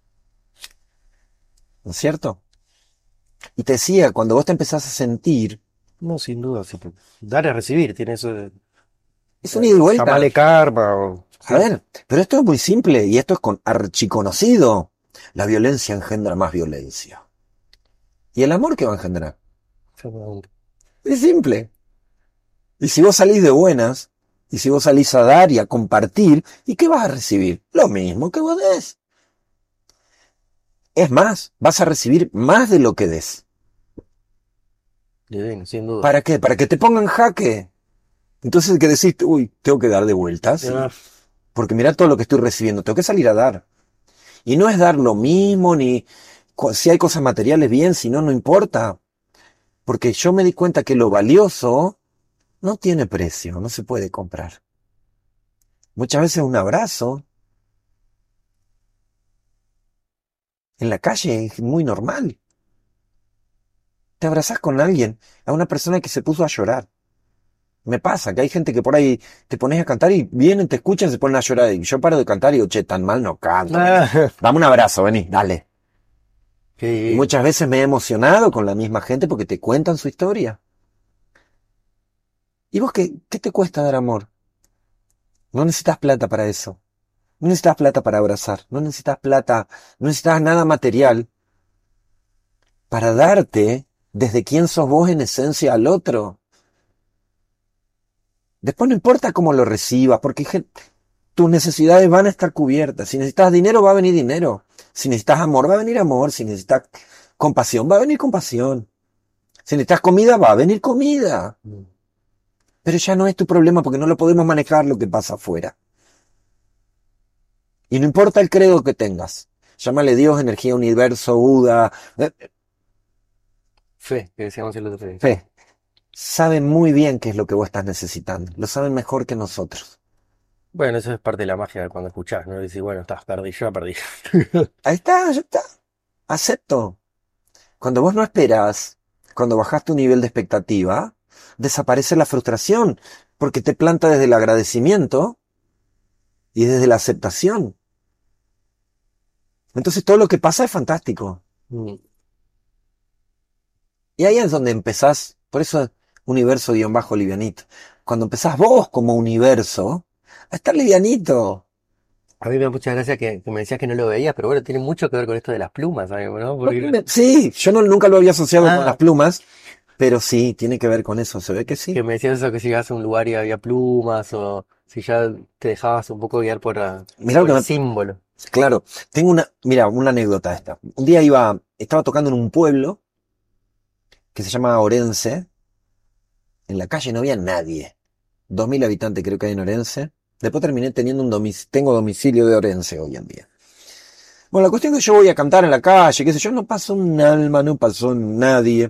¿No es cierto? Y te decía, cuando vos te empezás a sentir, No, sin duda, sí. Dar y recibir, tiene eso de. es un ida y vuelta. Llamale karma o. A Sí. ver, pero esto es muy simple y esto es archiconocido. La violencia engendra más violencia. ¿Y el amor qué va a engendrar? Exactamente. Es simple. Y si vos salís de buenas, y si vos salís a dar y a compartir, ¿y qué vas a recibir? Lo mismo que vos des. Es más, vas a recibir más de lo que des. Divino, sin duda. ¿Para qué? Para que te pongan jaque. Entonces que decís, uy, tengo que dar de vuelta, sí. Ah, Porque mira todo lo que estoy recibiendo, tengo que salir a dar. Y no es dar lo mismo, ni si hay cosas materiales bien, si no, no importa. Porque yo me di cuenta que lo valioso no tiene precio, no se puede comprar. Muchas veces un abrazo en la calle es muy normal. Te abrazás con alguien, a una persona que se puso a llorar. Me pasa que hay gente que por ahí te pones a cantar y vienen, te escuchan, se ponen a llorar. Y yo paro de cantar y digo, che, tan mal no canto, vení. ah, Dame un abrazo, vení, dale. qué Y divino. muchas veces me he emocionado con la misma gente porque te cuentan su historia. ¿Y vos qué te cuesta dar amor? No necesitas plata para eso. No necesitas plata para abrazar, no necesitas plata, no necesitas nada material para darte desde quién sos vos en esencia al otro. Después no importa cómo lo recibas, porque tus necesidades van a estar cubiertas. Si necesitas dinero, va a venir dinero. Si necesitas amor, va a venir amor. Si necesitas compasión, va a venir compasión. Si necesitas comida, va a venir comida. Mm. Pero ya no es tu problema porque no lo podemos manejar lo que pasa afuera. Y no importa el credo que tengas. Llámale Dios, energía, universo, Buda, Fe, que decíamos el otro día. fe. Saben muy bien qué es lo que vos estás necesitando. Lo saben mejor que nosotros. Bueno, eso es parte de la magia de cuando escuchás, ¿no? Decís, bueno, estás, perdí, yo ya perdí. Ahí está, ya está. Acepto. Cuando vos no esperás, cuando bajás tu nivel de expectativa, desaparece la frustración, porque te planta desde el agradecimiento y desde la aceptación. Entonces todo lo que pasa es fantástico. Mm. Y ahí es donde empezás, por eso universo-livianito. Cuando empezás vos como universo, a estar livianito. A mí me da mucha gracia que me decías que no lo veías, pero bueno, tiene mucho que ver con esto de las plumas, ¿sabes? ¿No? Porque, Sí, yo nunca lo había asociado con las ah, plumas, pero sí, tiene que ver con eso, se ve que sí. que me decías eso, que si llegas a un lugar y había plumas, o si ya te dejabas un poco guiar Mirá lo por que el me, símbolo. claro, mira, una anécdota esta. Un día estaba tocando en un pueblo que se llama Orense. En la calle no había nadie. 2000 habitantes creo que hay en Orense. Después terminé teniendo tengo domicilio de Orense hoy en día. Bueno, la cuestión es que yo voy a cantar en la calle, qué sé yo, no pasó un alma, no pasó nadie.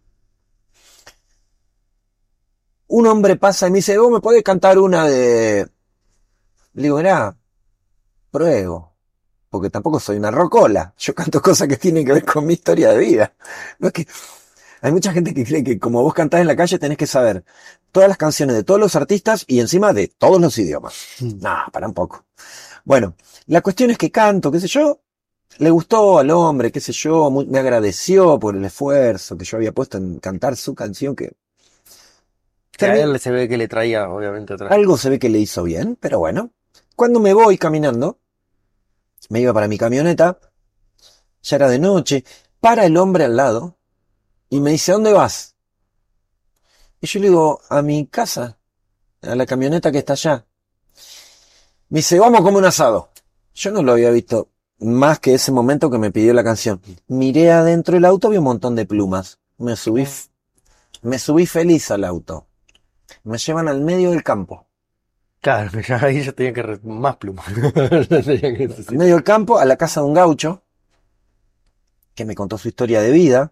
Un hombre pasa y me dice, ¿vos me podés cantar una de...? Le digo, mirá, pruebo. Porque tampoco soy una rocola. Yo canto cosas que tienen que ver con mi historia de vida. No es que hay mucha gente que cree que como vos cantás en la calle tenés que saber todas las canciones de todos los artistas y encima de todos los idiomas. Mm. Nah, para un poco. Bueno, la cuestión es que canto, qué sé yo, le gustó al hombre, qué sé yo, me agradeció por el esfuerzo que yo había puesto en cantar su canción, que Que a termi- él se ve que le traía, obviamente, otra. algo se ve que le hizo bien, pero bueno. Cuando me voy caminando, me iba para mi camioneta, ya era de noche, para el hombre al lado y me dice, ¿a dónde vas? Y yo le digo, a mi casa, a la camioneta que está allá. Me dice, vamos a comer un asado. Yo no lo había visto más que ese momento que me pidió la canción. Miré adentro del auto, vi un montón de plumas. Me subí feliz al auto. Me llevan al medio del campo. Claro, que ya ahí ya tenía que más plumas. Tenía que Al necesitar. medio del campo, a la casa de un gaucho, que me contó su historia de vida,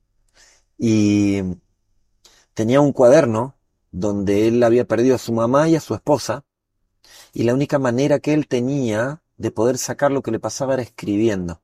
y tenía un cuaderno donde él había perdido a su mamá y a su esposa, y la única manera que él tenía de poder sacar lo que le pasaba era escribiendo.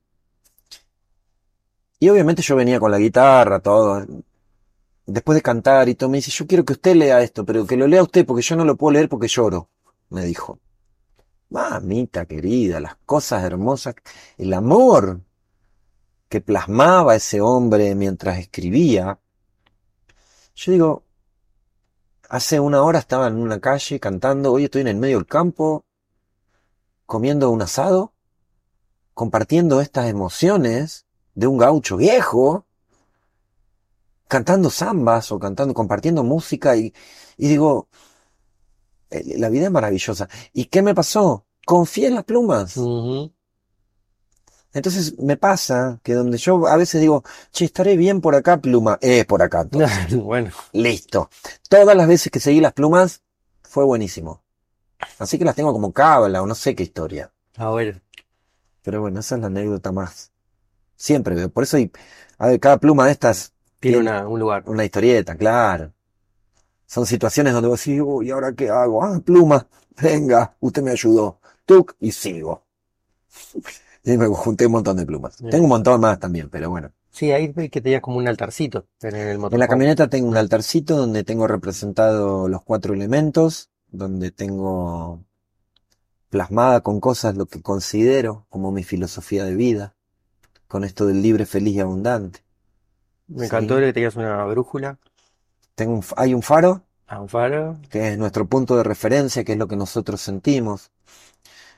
Y obviamente yo venía con la guitarra, todo. Después de cantar y todo, me dice, yo quiero que usted lea esto, pero que lo lea usted porque yo no lo puedo leer porque lloro, me dijo. Mamita querida, las cosas hermosas, el amor que plasmaba ese hombre mientras escribía. Yo digo, hace una hora estaba en una calle cantando, hoy estoy en el medio del campo, comiendo un asado, compartiendo estas emociones de un gaucho viejo, cantando zambas o compartiendo música y digo, la vida es maravillosa. ¿Y qué me pasó? Confié en las plumas. Ujú. Entonces me pasa que donde yo a veces digo, che, estaré bien por acá, pluma. Por acá entonces. Bueno, Listo. Todas las veces que seguí las plumas fue buenísimo. Así que las tengo como cábala o no sé qué historia. a ver, Pero bueno, esa es la anécdota más. Siempre veo. Por eso a ver, cada pluma de estas tiene tiene un lugar. una historieta, claro. Son situaciones donde vos decís, uy, ¿y ahora qué hago? Ah, pluma. Venga, usted me ayudó. Tuc, y sigo. Y me junté un montón de plumas. Tengo un montón más también, pero bueno. Sí, ahí vi que tenías como un altarcito en el En la motorhome. camioneta tengo un Mm. altarcito donde tengo representado los 4 elementos, donde tengo plasmada con cosas lo que considero como mi filosofía de vida, con esto del libre, feliz y abundante. Me encantó ¿Sí? que tenías una brújula, Hay un faro, a un faro. que es nuestro punto de referencia, que es lo que nosotros sentimos.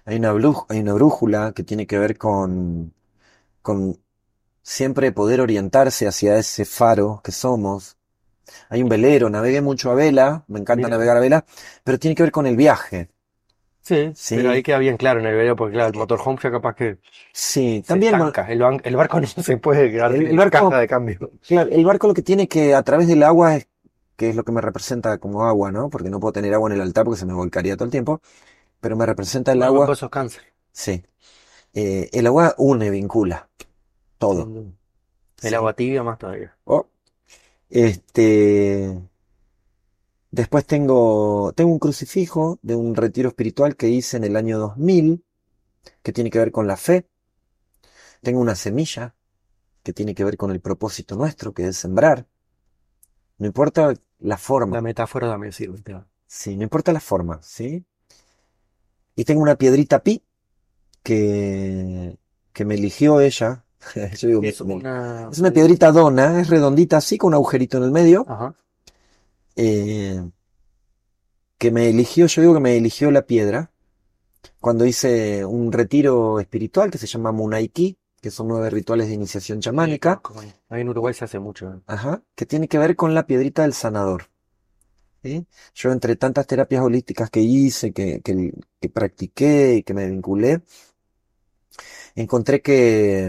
Hay una brújula que tiene que ver con siempre poder orientarse hacia ese faro que somos. Hay un velero, navegué mucho a vela, me encanta Mira. navegar a vela, pero tiene que ver con el viaje, Sí, pero ahí ¿sí? queda bien claro en el video, porque claro, el motorhome ya capaz que Sí, se también estanca. El barco no se puede quedar el sin caja barco, de cambio. claro, el barco lo que tiene que a través del agua es, que es lo que me representa como agua, ¿no? Porque no puedo tener agua en el altar porque se me volcaría todo el tiempo, pero me representa el Bueno, pues agua, vos sos cáncer. sí. El agua une, vincula, todo, Sin duda. El ¿sí? agua tibia más todavía. Oh, este, después tengo un crucifijo de un retiro espiritual que hice en el año 2000 que tiene que ver con la fe. Tengo una semilla que tiene que ver con el propósito nuestro, que es sembrar. No importa la La forma, metáfora también sirve. Claro. sí, no importa la forma, ¿sí? Y tengo una piedrita pi que, que me eligió ella. Yo digo, Es una... es una piedrita dona, es redondita así, con un agujerito en el medio, Ajá. eh, que me eligió, yo digo que me eligió la piedra, cuando hice un retiro espiritual que se llama Munaiki, que son 9 rituales de iniciación Sí, chamánica, conozco. Bueno. Ahí en Uruguay se hace mucho. ajá, que tiene que ver con la piedrita del sanador. ¿Sí? Yo entre tantas terapias holísticas que hice, que practiqué y que me vinculé, encontré que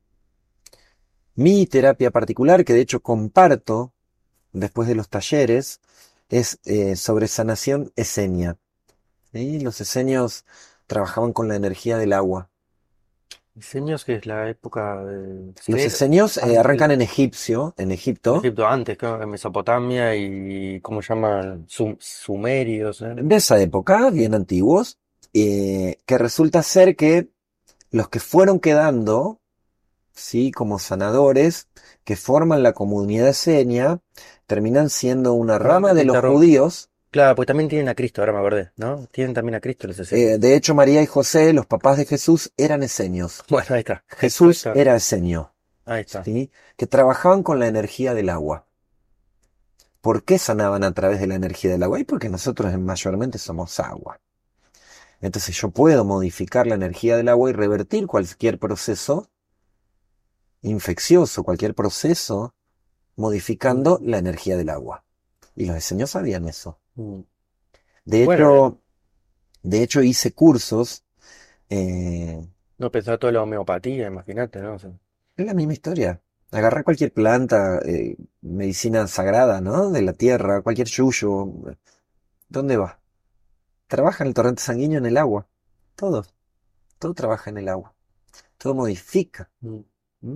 mi terapia particular, que de hecho comparto después de los talleres, es sobre sanación esenia. ¿Sí? Los esenios trabajaban con la energía del agua. Diseños que es la época de Los Ciber, esenios antes, arrancan en Egipto, Egipto antes, creo, en Mesopotamia y, ¿cómo se llaman? Sumerios, ¿eh? de esa época, bien antiguos, que resulta ser que los que fueron quedando, sí, como sanadores, que forman la comunidad esenia, terminan siendo una Perdón rama que te de los interrumpa. judíos. Claro, pues también tienen a Cristo, ahora me acordé, ¿no? Tienen también a Cristo los esenios. De hecho, María y José, los papás de Jesús, eran esenios. Bueno, ahí está. Ahí Jesús está. era esenio, Ahí está. ¿sí? Que trabajaban con la energía del agua. ¿Por qué sanaban a través de la energía del agua? Y porque nosotros mayormente somos agua. Entonces yo puedo modificar la energía del agua y revertir cualquier proceso infeccioso, cualquier proceso modificando Mm, la energía del agua. Y los diseños sabían eso. mm. De Bueno, hecho, de hecho hice cursos, eh, no pensaba toda la homeopatía, imagínate, ¿no? O sea, es la misma historia. Agarrar cualquier planta, medicina sagrada, ¿no? De la tierra, cualquier yuyo. ¿Dónde va? Trabaja en el torrente sanguíneo en el agua. Todo, todo trabaja en el agua. Todo modifica. mm. ¿M?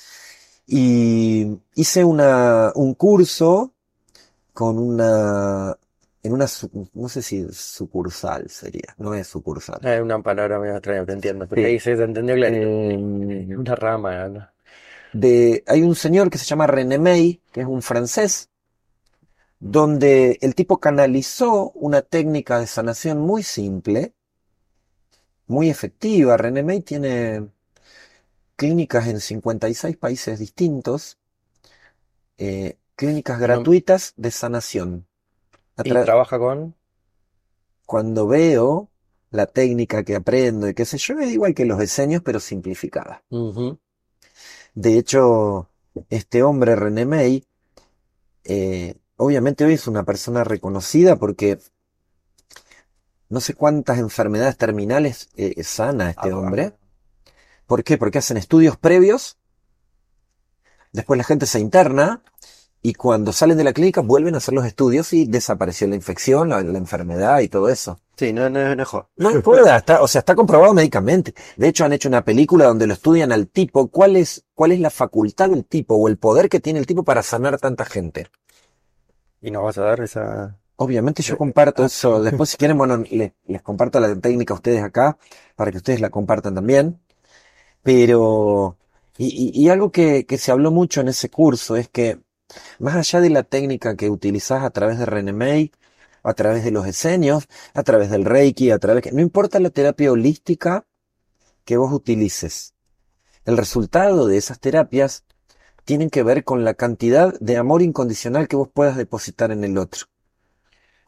Y hice un curso con en una, no sé si sucursal sería, no es sucursal. Es una palabra medio extraña, te entiendo, pero Sí. ahí se entendió clarito. Eh, Una rama, ¿no? hay un señor que se llama René May, que es un francés, donde el tipo canalizó una técnica de sanación muy simple, muy efectiva. René May tiene clínicas en 56 países distintos, clínicas Y, no, gratuitas de sanación. A y tra- trabaja con... Cuando veo la técnica que aprendo y qué sé yo, es igual que los diseños, pero simplificada. Ujú. De hecho, este hombre, René May, obviamente hoy es una persona reconocida porque no sé cuántas enfermedades terminales sana Ah, este hombre. ¿Por qué? Porque hacen estudios previos, después la gente se interna y cuando salen de la clínica vuelven a hacer los estudios y desapareció la infección, la enfermedad y todo eso. sí, no, no, no es joda. No es joda, o sea, está comprobado médicamente. De hecho, han hecho una película donde lo estudian al tipo, cuál es la facultad del tipo o el poder que tiene el tipo para sanar tanta gente. Y nos vas a dar esa... Obviamente yo comparto Ah, eso. Después, si quieren, bueno, les comparto la técnica a ustedes acá, para que ustedes la compartan también. Pero, y algo que se habló mucho en ese curso es que, más allá de la técnica que utilizás a través de René May, a través de los esenios, a través del Reiki, no importa la terapia holística que vos utilices. El resultado de esas terapias tienen que ver con la cantidad de amor incondicional que vos puedas depositar en el otro.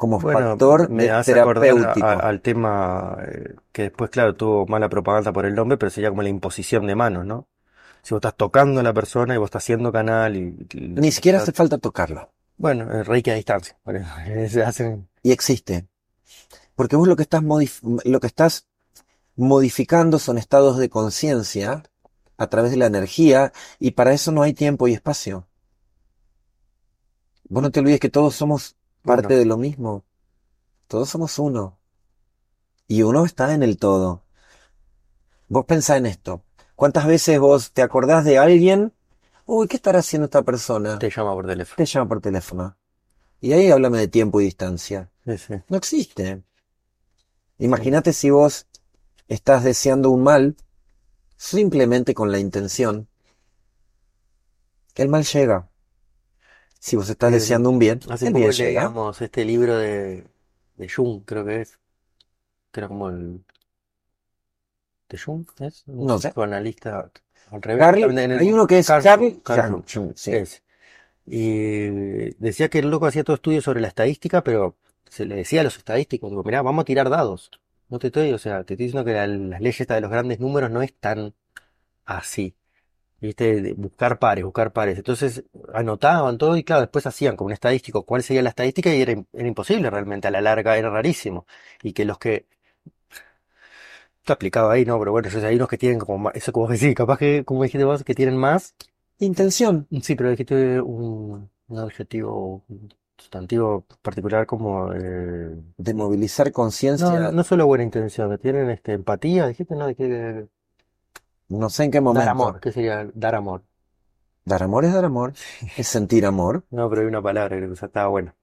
como Bueno, factor me de hace acordar terapéutico. al tema que después, claro, tuvo mala propaganda por el nombre, pero sería como la imposición de manos, ¿no? Si vos estás tocando a la persona y vos estás haciendo canal Ni siquiera hace falta tocarlo. bueno, el Reiki a distancia, por eso, se hacen, Y existe. Porque vos lo que estás modificando son estados de conciencia a través de la energía y para eso no hay tiempo y espacio. Vos no te olvides que todos somos parte uno. de lo mismo. Todos somos uno. Y uno está en el todo. Vos pensá en esto. ¿Cuántas veces vos te acordás de alguien? Uy, ¿qué estará haciendo esta persona? Te llama por teléfono. Te llama por teléfono. Y ahí háblame de tiempo y distancia. Sí, sí. No existe. Sí. Imagínate si vos estás deseando un mal simplemente con la intención. El mal llega. Si vos estás Eh, deseando un bien, hace el bien poco llega. leíamos este libro de Jung, creo que es, que era como el de Jung, ¿es? Un No sé. psicoanalista al revés, Carl, justamente en hay el uno que es Carl Jung, Carl Carl Jung, Jung, sí. es. Y decía que el loco hacía todo estudio sobre la estadística, pero se le decía a los estadísticos, digo, mirá, vamos a tirar dados. No te estoy, o sea, te estoy diciendo que las leyes estas de los grandes números no es tan así. ¿Viste? De buscar pares, buscar pares. Entonces anotaban todo y claro, después hacían como un estadístico cuál sería la estadística y era imposible realmente, a la larga era rarísimo. Y que los que, está aplicado ahí, ¿no? Pero bueno, hay unos que tienen como eso como vos decís, capaz que, como dijiste vos, que tienen más. Intención Sí, pero dijiste un adjetivo, un sustantivo particular como, de movilizar no, conciencia, no solo buena intención, que tienen empatía, dijiste, no, no sé en qué dar momento. amor, ¿qué sería dar amor? Dar amor, es sentir amor. No, pero hay una palabra que estaba buena.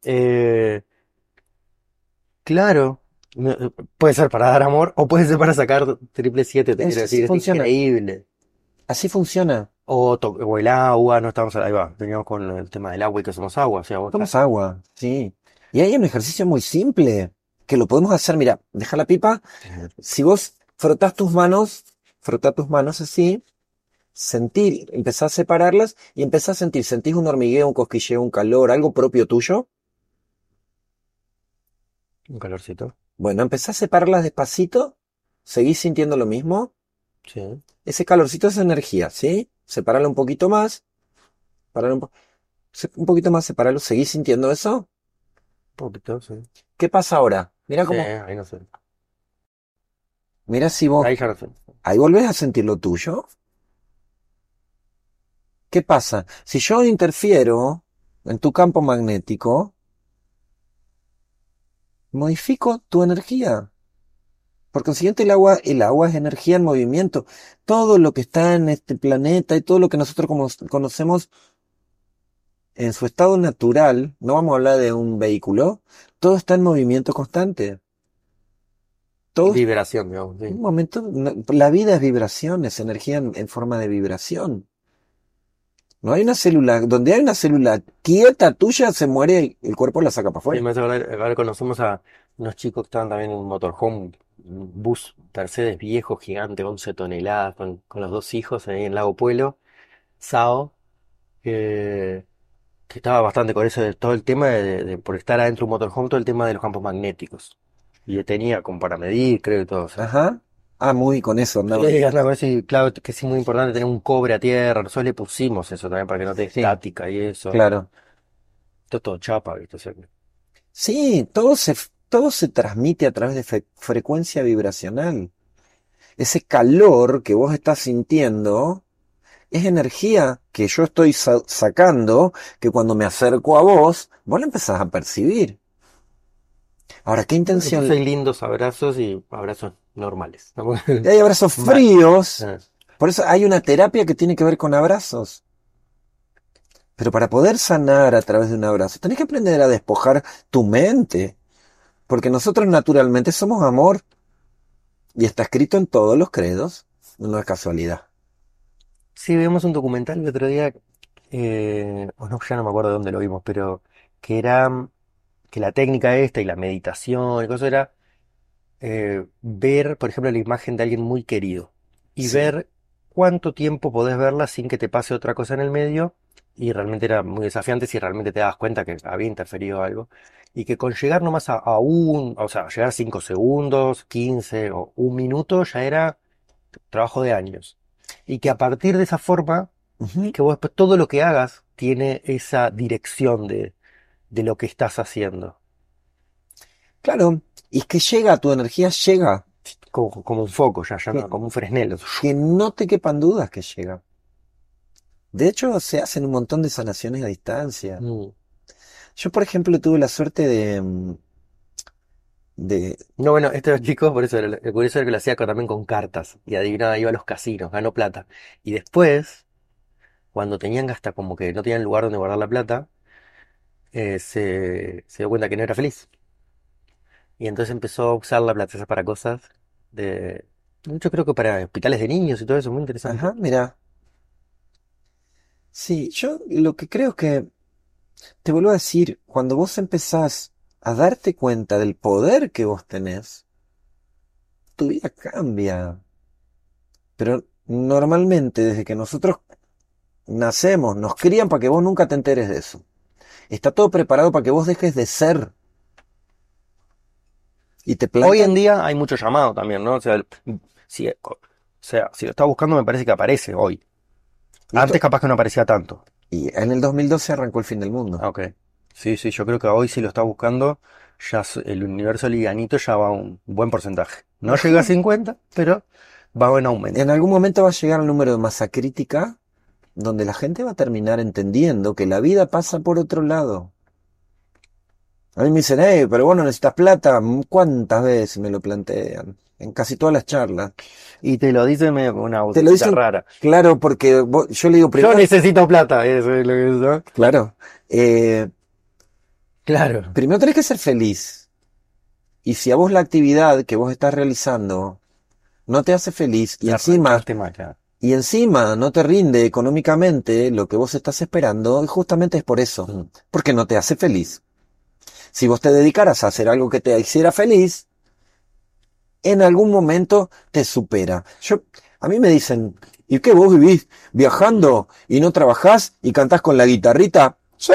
Claro, puede ser para dar amor o puede ser para sacar triple siete, te quiero Así decir, es funciona. increíble. Así funciona. O el agua, no estamos, ahí va, veníamos con el tema del agua y que somos agua, o sea, vos estás, Somos agua, sí. Y hay un ejercicio muy simple que lo podemos hacer. Mira, deja la pipa. Si vos frotás tus manos así, sentir, empezás a separarlas y empezás a sentir, sentís un hormigueo, un cosquilleo, un calor, algo propio tuyo. un calorcito, Bueno, empezás a separarlas despacito, seguís sintiendo lo mismo. sí, un Ese calorcito es energía, ¿sí? Separalo un poquito más, paralo un poquito más, separalo, seguís sintiendo eso. poquito, sí. ¿Qué pasa ahora? Mira Sí, cómo, ahí no sé. mira si vos, Ahí ya no sé. ahí volvés a sentir lo tuyo. ¿Qué pasa? Si yo interfiero en tu campo magnético, modifico tu energía. Por consiguiente, el agua es energía en movimiento. Todo lo que está en este planeta y todo lo que nosotros conocemos en su estado natural, no vamos a hablar de un vehículo, todo está en movimiento constante. Todo es Vibración, digamos, un sí. momento, la vida es vibración, es energía en forma de vibración. No hay una célula, donde hay una célula quieta tuya, se muere, el cuerpo la saca para Sí, afuera. me hace acordar, ahora conocemos a unos chicos que estaban también en un motorhome, un bus Mercedes viejo, gigante, 11 toneladas, con los dos hijos ahí en Lago Puelo, Sao, que, que estaba bastante con eso de todo el tema por estar adentro de un motorhome, todo el tema de los campos magnéticos. Y tenía como para medir, creo y todo, o sea. Ajá. Ah, muy con eso andaban. Sí, anda con eso y claro que sí, muy importante tener un cobre a tierra. Nosotros le pusimos eso también para que no te dé Sí, estática y eso. claro. Esto es todo chapa, ¿viste? O sea, Sí, todo se transmite a través de frecuencia vibracional. Ese calor que vos estás sintiendo es energía que yo estoy sacando, que cuando me acerco a vos, vos la empezás a percibir. Ahora, ¿qué bueno, por eso intención? hay lindos abrazos y abrazos normales. ¿No? Hay abrazos Mal. fríos. Ah, Por eso hay una terapia que tiene que ver con abrazos. Pero para poder sanar a través de un abrazo, tenés que aprender a despojar tu mente. Porque nosotros naturalmente somos amor. Y está escrito en todos los credos. No es casualidad. sí, vimos un documental el otro día, o no, ya no me acuerdo de dónde lo vimos, pero que era que la técnica esta y la meditación y cosas era ver, por ejemplo, la imagen de alguien muy querido y Sí. ver cuánto tiempo podés verla sin que te pase otra cosa en el medio. Y realmente era muy desafiante si realmente te das cuenta que había interferido algo. y que con llegar nomás o sea, llegar 5 segundos, 15 o un minuto ya era trabajo de años. Y que a partir de esa forma, Ujú. que vos después todo lo que hagas tiene esa dirección de lo que estás haciendo. Claro, y es que llega, tu energía llega, Como un foco, ya que, no, como un fresnel. que no te quepan dudas que llega. De hecho, se hacen un montón de sanaciones a distancia. Mm. Yo, por ejemplo, tuve la suerte de, No, bueno, esto es chico, por eso lo curioso era que lo hacía también con cartas. Y adivinaba, iba a los casinos, ganó plata. Y después, cuando tenían hasta como que no tenían lugar donde guardar la plata, se dio cuenta que no era feliz. Y entonces empezó a usar la plata esa para cosas de... Yo creo que para hospitales de niños y todo eso, muy interesante. ajá, mira, sí, yo lo que creo que, te vuelvo a decir, cuando vos empezás a darte cuenta del poder que vos tenés, tu vida cambia. Pero normalmente, desde que nosotros nacemos, nos crían para que vos nunca te enteres de eso. Está todo preparado para que vos dejes de ser y te Hoy en plantan. día hay mucho llamado también, ¿no? O sea, si lo estás buscando me parece que aparece hoy. Y Antes esto, capaz que no aparecía tanto. y en el 2012 arrancó el fin del mundo. Ah, ok. Sí, sí, yo creo que hoy si lo estás buscando, el universo livianito ya va a un buen porcentaje. No llega a Ajá. 50, pero va en aumento. En algún momento va a llegar el número de masa crítica donde la gente va a terminar entendiendo que la vida pasa por otro lado. A mí me dicen, pero vos no necesitas plata. ¿Cuántas veces me lo plantean? En casi todas las charlas. Y te lo dice medio con una Te lo vocecita dicen, rara. claro, porque yo le digo Yo primero, necesito plata, eso es lo que es, ¿no? claro, eh, Claro. primero tenés que ser feliz. Y si a vos la actividad que vos estás realizando no te hace feliz Y arrancaste mal, claro. y encima no te rinde económicamente lo que vos estás esperando, justamente es por eso, Mm. porque no te hace feliz. Si vos te dedicaras a hacer algo que te hiciera feliz, en algún momento te supera. A mí me dicen, ¿y qué vos vivís viajando y no trabajás y cantás con la guitarrita? Sí,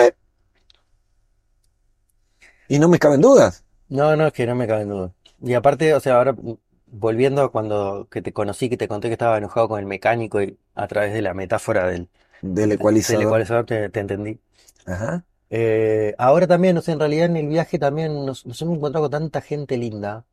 y no me caben dudas No, no, es que no me cabe en duda. Y aparte, o sea, ahora volviendo a cuando que te conocí, que te conté que estaba enojado con el mecánico y a través de la metáfora del del ecualizador. ecualizador te entendí. Ajá. Ahora también, o sea, en realidad en el viaje también nos hemos encontrado con tanta gente linda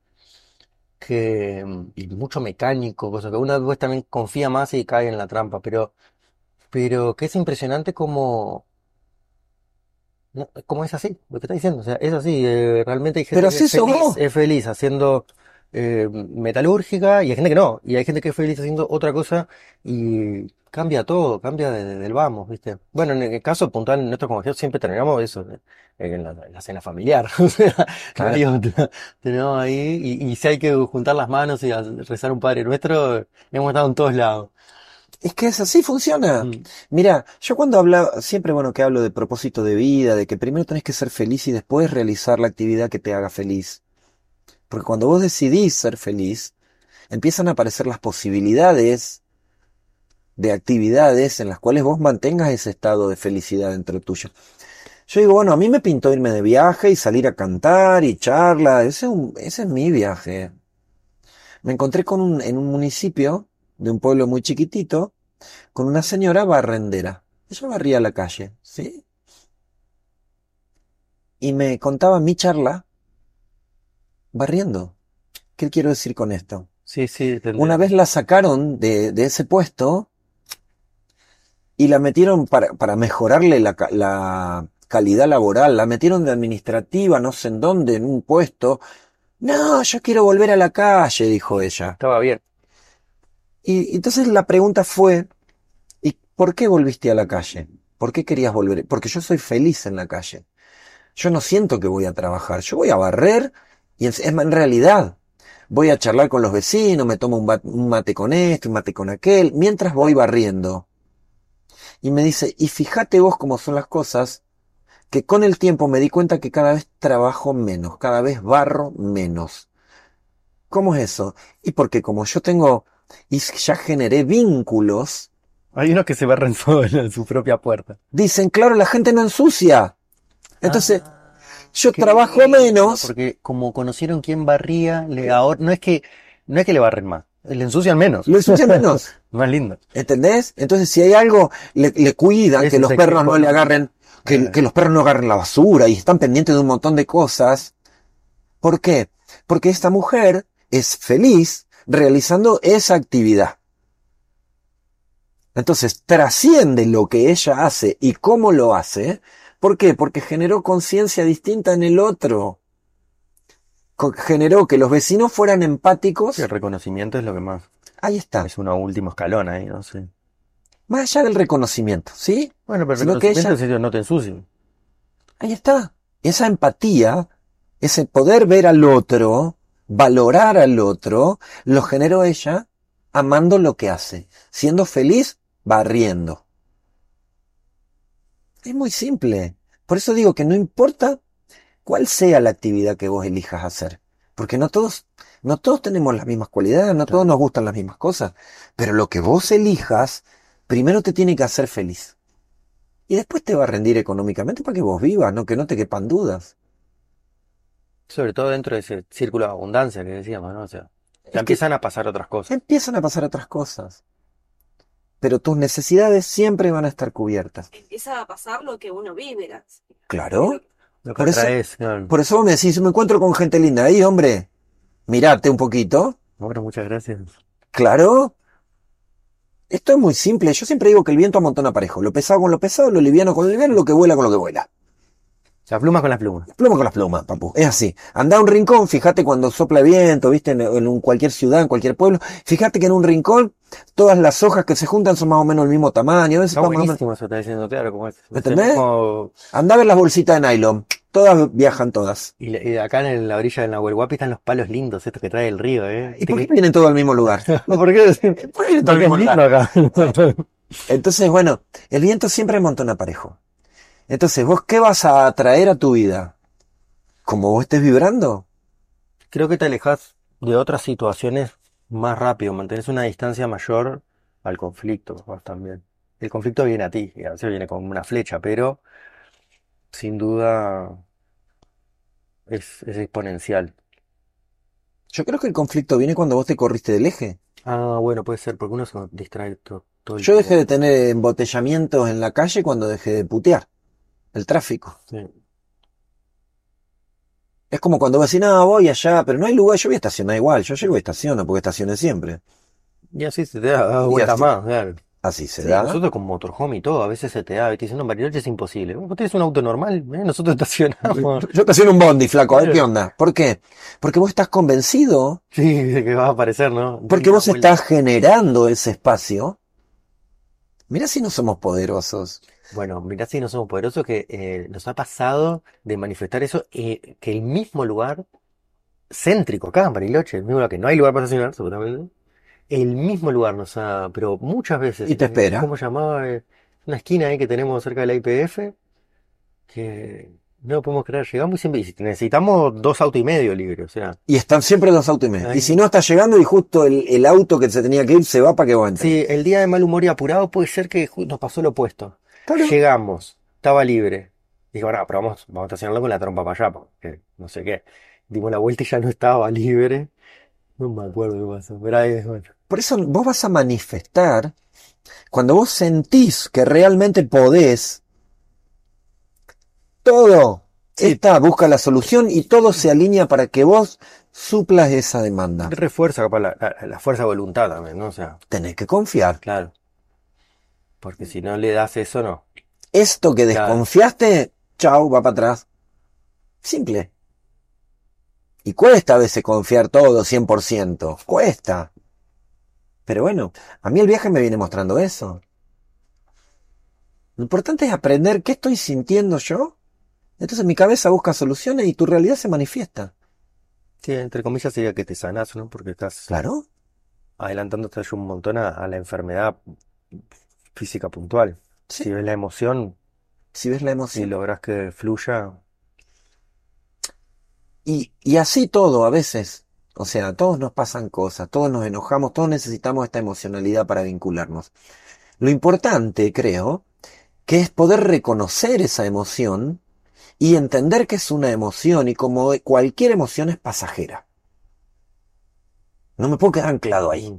y mucho mecánico, cosa que uno después también confía más y cae en la trampa, pero que es impresionante como, no, como es así, lo que está diciendo, o sea, es así, realmente hay Pero gente que así sos vos. es feliz haciendo metalúrgica y hay gente que no, y hay gente que es feliz haciendo otra cosa y cambia todo, cambia del vamos, ¿viste? Bueno, en el caso puntual, en nuestro congreso siempre terminamos eso, en la cena familiar, o sea, no hay Claro. otra. Tenemos ahí, y si hay que juntar las manos y rezar un Padre Nuestro, hemos estado en todos lados. Es que es así, funciona. Mm. Mira, yo cuando hablo, siempre bueno que hablo de propósito de vida, de que primero tenés que ser feliz y después realizar la actividad que te haga feliz. Porque cuando vos decidís ser feliz, empiezan a aparecer las posibilidades de actividades en las cuales vos mantengas ese estado de felicidad dentro tuyo. Yo digo, bueno, a mí me pintó irme de viaje y salir a cantar y charla. Ese es mi viaje. Me encontré en un municipio de un pueblo muy chiquitito con una señora barrendera. Ella barría la calle, ¿sí? Y me contaba mi charla barriendo. ¿Qué quiero decir con esto? Sí, sí, te Una vez entiendo. la sacaron de ese puesto y la metieron para mejorarle la calidad laboral. La metieron de administrativa, no sé en dónde, en un puesto. No, yo quiero volver a la calle, dijo ella. Estaba bien. Y entonces la pregunta fue, ¿y por qué volviste a la calle? ¿Por qué querías volver? Porque yo soy feliz en la calle. Yo no siento que voy a trabajar, yo voy a barrer y en realidad voy a charlar con los vecinos, me tomo un mate con esto, un mate con aquel, mientras voy barriendo. Y me dice, y fíjate vos cómo son las cosas, que con el tiempo me di cuenta que cada vez trabajo menos, cada vez barro menos. ¿Cómo es eso? Y porque como yo tengo, y ya generé vínculos, Hay unos que se barren solos en su propia puerta. dicen, claro, la gente no ensucia. Entonces, Ah. Yo Qué trabajo lindo, menos. porque como conocieron quién barría, no es que le barren más, le ensucian menos. Lo ensucian menos. Más lindo. ¿Entendés? Entonces, si hay algo, le cuidan que Ese es los el perros no quejo, le ¿no? agarren, Eh, que los perros no agarren la basura y están pendientes de un montón de cosas. ¿Por qué? Porque esta mujer es feliz realizando esa actividad. Entonces, trasciende lo que ella hace y cómo lo hace. ¿Por qué? Porque generó conciencia distinta en el otro. Generó que los vecinos fueran sí, el empáticos. reconocimiento es lo que más, Ahí está. es un último escalón ahí, no sé. Más allá del reconocimiento, ¿sí? Bueno, pero el Sino que reconocimiento ella, es decir, no te ensucies. ahí está. Esa empatía, ese poder ver al otro, valorar al otro, lo generó ella amando lo que hace, siendo feliz barriendo. Es muy simple. Por eso digo que no importa cuál sea la actividad que vos elijas hacer. Porque no todos tenemos las mismas cualidades, no todos Claro. nos gustan las mismas cosas. Pero lo que vos elijas, primero te tiene que hacer feliz. Y después te va a rendir económicamente para que vos vivas, ¿no? Que no te quepan dudas. Sobre todo dentro de ese círculo de abundancia que decíamos, ¿no? O sea, ya Es que empiezan a pasar otras cosas. empiezan a pasar otras cosas. Pero tus necesidades siempre van a estar cubiertas. Empieza a pasar lo que uno vive. Claro. Lo que Por eso, atraes, claro. por eso vos me decís, me encuentro con gente linda ahí, hombre. Mirate un poquito. Bueno, muchas gracias. Claro. Esto es muy simple. Yo siempre digo que el viento amontona parejo. Lo pesado con lo pesado, lo liviano con lo liviano, lo que vuela con lo que vuela. Las plumas con las plumas. Pluma con las plumas, papu. Es así. Andá a un rincón, fíjate cuando sopla el viento, viste, cualquier ciudad, en cualquier pueblo. Fíjate que en un rincón, todas las hojas que se juntan son más o menos el mismo tamaño. A veces Está van más o menos. buenísimo eso, está diciendo, claro, como es. ¿Me entendés? Como- Andá a ver las bolsitas de nylon. Todas viajan todas. y acá en la orilla del Nahuel Huapi están los palos lindos, estos que trae el río, ¿eh? ¿Y por qué vienen todos al mismo lugar? No, ¿por qué? ¿Por qué vienen todos al Porque es mismo lindo lugar? acá. Entonces, bueno, el viento siempre amontona parejo. Entonces, ¿vos qué vas a atraer a tu vida? ¿Como vos estés vibrando? Creo que te alejas de otras situaciones más rápido, mantenés una distancia mayor al conflicto, vas también. El conflicto viene a ti, y a veces viene como una flecha, pero sin duda es exponencial. Yo creo que el conflicto viene cuando vos te corriste del eje. Ah, bueno, puede ser, porque uno se distrae todo el Yo dejé de tiempo. tener embotellamientos en la calle cuando dejé de putear el tráfico. Sí. Es como cuando vos decís, no, voy allá, pero no hay lugar, yo voy a estacionar igual, yo llego y estaciono porque estacioné siempre. Y así se te da Y vueltas así, más, claro. así se Sí, da. nosotros con motorhome y todo, a veces se te da, ¿viste? Diciendo, en Bariloche es imposible. Vos tenés un auto normal, nosotros estacionamos. Yo estaciono un bondi, flaco, a ver qué Claro. onda. ¿Por qué? Porque vos estás convencido, Sí, de que va a aparecer, ¿no? Denle porque una vos vuelta. estás generando ese espacio. Mirá si no somos poderosos. Bueno, mirá si no somos poderosos que nos ha pasado de manifestar eso, que el mismo lugar céntrico acá en Bariloche, el mismo lugar que no hay lugar para estacionar, seguramente, el mismo lugar nos ha, pero muchas veces, Y te espera. ¿cómo llamaba? Una esquina ahí que tenemos cerca de la IPF, que no lo podemos creer, llegamos y siempre, y necesitamos 2 autos y medio libres, o sea, Y están siempre dos autos y medio. Y si ahí. no está llegando y justo el auto que se tenía que ir se va para que vos entres. Sí, el día de mal humor y apurado puede ser que nos pasó lo opuesto. Claro. Llegamos, estaba libre. Dije, bueno, pero vamos a estacionarlo con la trompa para allá, porque no sé qué. Dimos la vuelta y ya no estaba libre. No me acuerdo qué pasó, pero ahí, bueno. Por eso vos vas a manifestar, cuando vos sentís que realmente podés, todo Sí, busca la solución y todo se alinea para que vos suplas esa demanda. refuerza capaz la fuerza de voluntad también, ¿no? O sea, Tenés que confiar. claro, porque si no le das eso, no. Esto que Claro. desconfiaste, chau, va para atrás. Simple. Y cuesta a veces confiar todo 100%. Cuesta. Pero bueno, a mí el viaje me viene mostrando eso. Lo importante es aprender qué estoy sintiendo yo. Entonces mi cabeza busca soluciones y tu realidad se manifiesta. Sí, entre comillas sería que te sanás, ¿no? Porque estás Claro. adelantándote un montón a la enfermedad física puntual. Si Sí. ves la emoción Si ves la y emoción. logras que fluya, Y así todo a veces. O sea, a todos nos pasan cosas, todos nos enojamos, todos necesitamos esta emocionalidad para vincularnos. Lo importante, creo, que es poder reconocer esa emoción y entender que es una emoción y como cualquier emoción es pasajera. No me puedo quedar anclado ahí.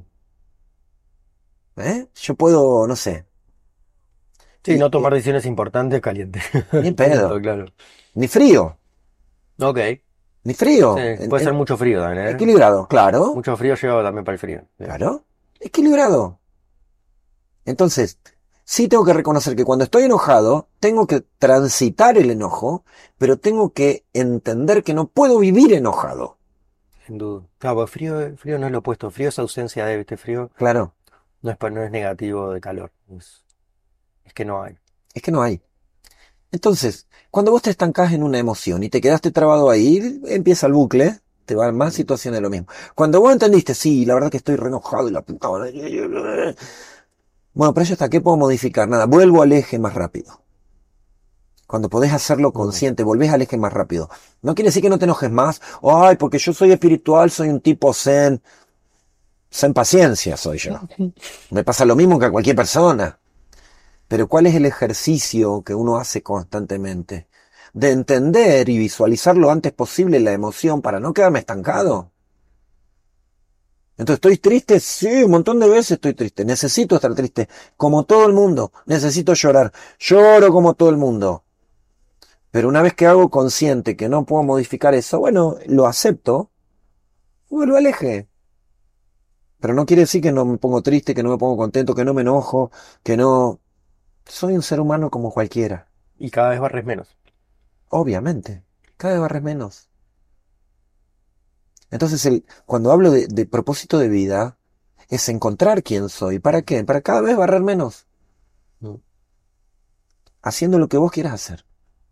Yo puedo, no sé, Sí, no y tomar decisiones importantes caliente. ni en Punto, pedo, claro. ni frío, Ok, ni sí, frío, puede ser mucho frío también, ¿eh? equilibrado, claro, Mucho frío lleva también para el frío. Sí. claro, equilibrado. Entonces, sí tengo que reconocer que cuando estoy enojado, tengo que transitar el enojo, pero tengo que entender que no puedo vivir enojado. Sin duda. Claro, porque frío no es lo opuesto. Frío es ausencia de, ¿viste? Frío Claro, no es negativo de calor. Es que no hay. es que no hay. Entonces, cuando vos te estancás en una emoción y te quedaste trabado ahí, empieza el bucle, te van más Mm. situaciones de lo mismo. Cuando vos entendiste, sí, la verdad que estoy re enojado y la puta madre. Bueno, pero yo hasta qué puedo modificar, nada, vuelvo al eje más rápido. Cuando podés hacerlo Mm. consciente, volvés al eje más rápido. No quiere decir que no te enojes más. Ay, porque yo soy espiritual, soy un tipo zen. Zen paciencia soy yo. Me pasa lo mismo que a cualquier persona. Pero ¿cuál es el ejercicio que uno hace constantemente? De entender y visualizar lo antes posible la emoción para no quedarme estancado. Entonces, ¿estoy triste? Sí, un montón de veces estoy triste. Necesito estar triste, como todo el mundo. Necesito llorar. Lloro como todo el mundo. Pero una vez que hago consciente que no puedo modificar eso, bueno, lo acepto, vuelvo al eje. Pero no quiere decir que no me pongo triste, que no me pongo contento, que no me enojo, que no... Soy un ser humano como cualquiera. Y cada vez barres menos. Obviamente. Cada vez barres menos. Entonces, cuando hablo de propósito de vida, es encontrar quién soy. ¿Para qué? Para cada vez barrer menos. Mm. Haciendo lo que vos quieras hacer.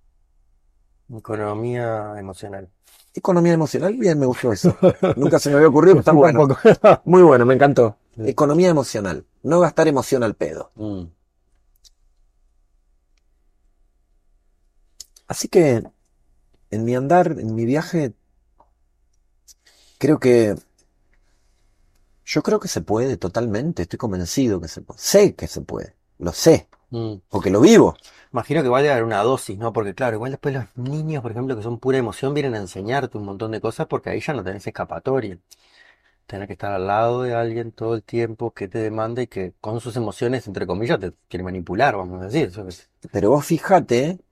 Economía emocional. Economía emocional, bien, me gustó eso. Nunca se me había ocurrido, pero está bueno. Tampoco. Muy bueno, me encantó. Sí. Economía emocional. No gastar emoción al pedo. Mm. Así que, en mi andar, en mi viaje, creo que... Yo creo que se puede totalmente. Estoy convencido que se puede. Sé que se puede. Lo sé. Mm. Porque lo vivo. Imagino que igual debe haber una dosis, ¿no? Porque claro, igual después los niños, por ejemplo, que son pura emoción, vienen a enseñarte un montón de cosas porque ahí ya no tenés escapatoria. Tener que estar al lado de alguien todo el tiempo que te demanda y que con sus emociones, entre comillas, te quiere manipular, vamos a decir. Pero vos fíjate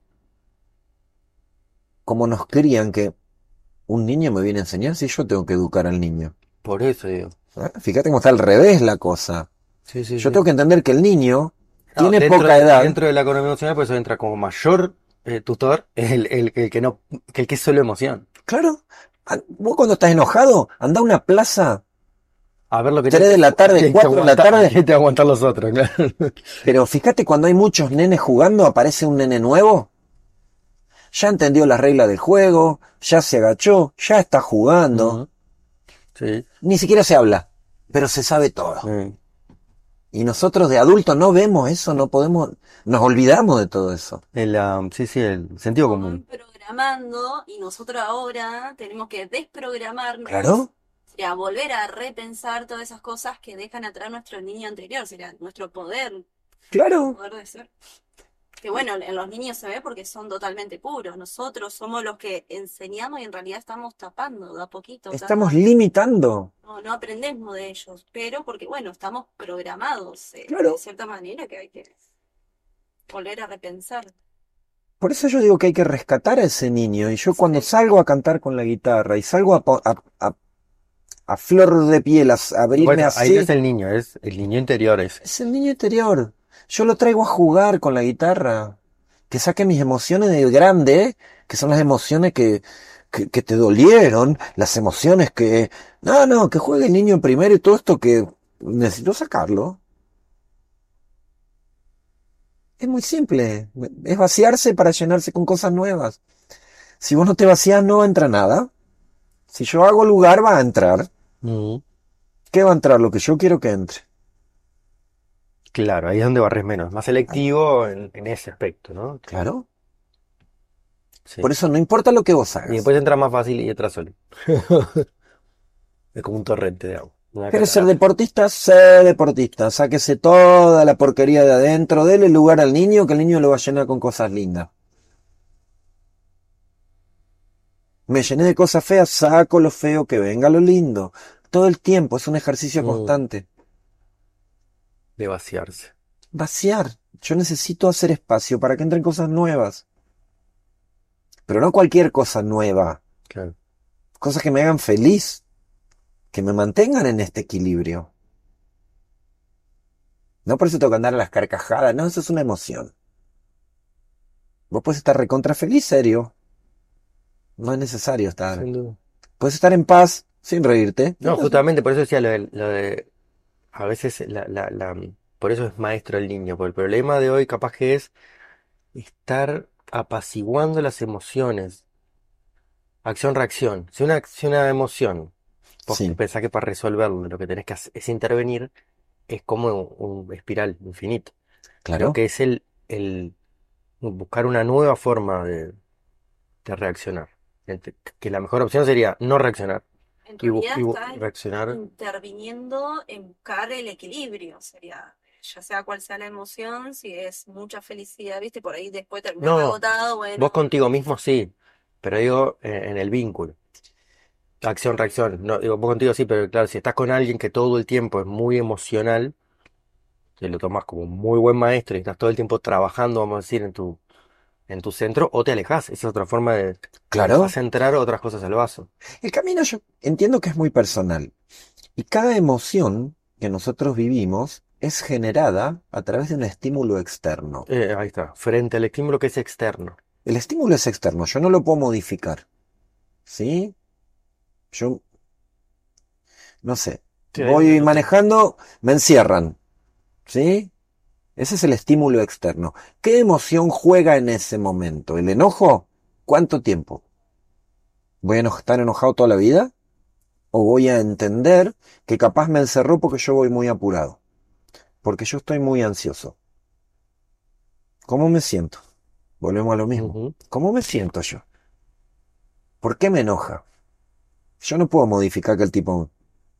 cómo nos crían que un niño me viene a enseñar si yo tengo que educar al niño. Por eso digo. Fíjate cómo está al revés la cosa. Sí, sí, Yo sí. tengo que entender que el niño No, tiene poca edad. dentro de la economía emocional, por eso entra como mayor tutor el que no, que el que es solo emoción. Claro, vos cuando estás enojado, anda a una plaza, A ver lo que 3 de la tarde, 4 de la tarde. ¿quién te va a aguantar los otros? Claro. Pero fíjate cuando hay muchos nenes jugando, aparece un nene nuevo. Ya entendió las reglas del juego, ya se agachó, ya está jugando. Ujú. Sí. Ni siquiera se habla, pero se sabe todo. Mm. Y nosotros de adultos no vemos eso, no podemos, nos olvidamos de todo eso. Sí, sí, el sentido Nos van común. programando y nosotros ahora tenemos que desprogramarnos, ¿Claro? o sea, volver a repensar todas esas cosas que dejan atrás nuestro niño anterior, será nuestro Claro. poder de ser. Que bueno, en los niños se ve porque son totalmente puros. Nosotros somos los que enseñamos y en realidad estamos tapando de a poquito. Estamos limitando. No aprendemos de ellos, pero porque bueno, estamos programados Claro. de cierta manera que hay que volver a repensar. Por eso yo digo que hay que rescatar a ese niño. Y yo cuando salgo a cantar con la guitarra y salgo a flor de piel, a abrirme Bueno, ahí no así, es el niño, es el niño interior ese. es el niño interior. Yo lo traigo a jugar con la guitarra. Que saque mis emociones de grande, que son las emociones que te dolieron, las emociones que... No, que juegue el niño primero y todo esto que necesito sacarlo. Es muy simple. Es vaciarse para llenarse con cosas nuevas. Si vos no te vacías, no entra nada. Si yo hago lugar, va a entrar. Ujú. ¿Qué va a entrar? Lo que yo quiero que entre. Claro, ahí es donde barres menos, más selectivo en ese aspecto, ¿no? Claro. Sí. Por eso no importa lo que vos Y hagas. después entra más fácil y entra solo. Es como un torrente de agua. Una ¿Querés ser catarata. deportista? Sé deportista. Sáquese toda la porquería de adentro. Dele lugar al niño, que el niño lo va a llenar con cosas lindas. Me llené de cosas feas, saco lo feo, que venga lo lindo. Todo el tiempo, es un ejercicio Mm, constante. de vaciarse. Vaciar. Yo necesito hacer espacio para que entren cosas nuevas. Pero no cualquier cosa nueva. Claro. Cosas que me hagan feliz, que me mantengan en este equilibrio. No por eso tengo que andar a las carcajadas, no, eso es una emoción. Vos puedes estar recontra feliz, serio. No es necesario estar. Sin duda. Puedes estar en paz sin reírte. No, justamente por eso decía lo de a veces por eso es maestro el niño, porque el problema de hoy capaz que es estar apaciguando las emociones, acción-reacción. Si una emoción, vos Sí, pensás que para resolverlo lo que tenés que hacer es intervenir, es como un espiral infinito. Creo claro. que es el buscar una nueva forma de reaccionar. Que la mejor opción sería no reaccionar En y, realidad está reaccionar. interviniendo en buscar el equilibrio, sería, ya sea cual sea la emoción, si es mucha felicidad, ¿viste? Por ahí después terminas No, agotado, vos bueno, contigo mismo sí, pero digo en el vínculo. Acción-reacción. No, digo, vos contigo sí, pero claro, si estás con alguien que todo el tiempo es muy emocional, te lo tomás como un muy buen maestro y estás todo el tiempo trabajando, vamos a decir, en tu centro, o te alejas. Esa es otra forma de Claro. dejar entrar otras cosas al vaso. El camino yo entiendo que es muy personal. Y cada emoción que nosotros vivimos es generada a través de un estímulo externo. Ahí está, frente al estímulo que es externo. El estímulo es externo, yo no lo puedo modificar. ¿Sí? Yo, no sé, Sí, hay voy manejando, me encierran. ¿Sí? Ese es el estímulo externo. ¿Qué emoción juega en ese momento? ¿El enojo? ¿Cuánto tiempo? ¿Voy a estar enojado toda la vida? ¿O voy a entender que capaz me encerró porque yo voy muy apurado? Porque yo estoy muy ansioso. ¿Cómo me siento? Volvemos a lo mismo. Ujú. ¿Cómo me siento yo? ¿Por qué me enoja? Yo no puedo modificar que el tipo...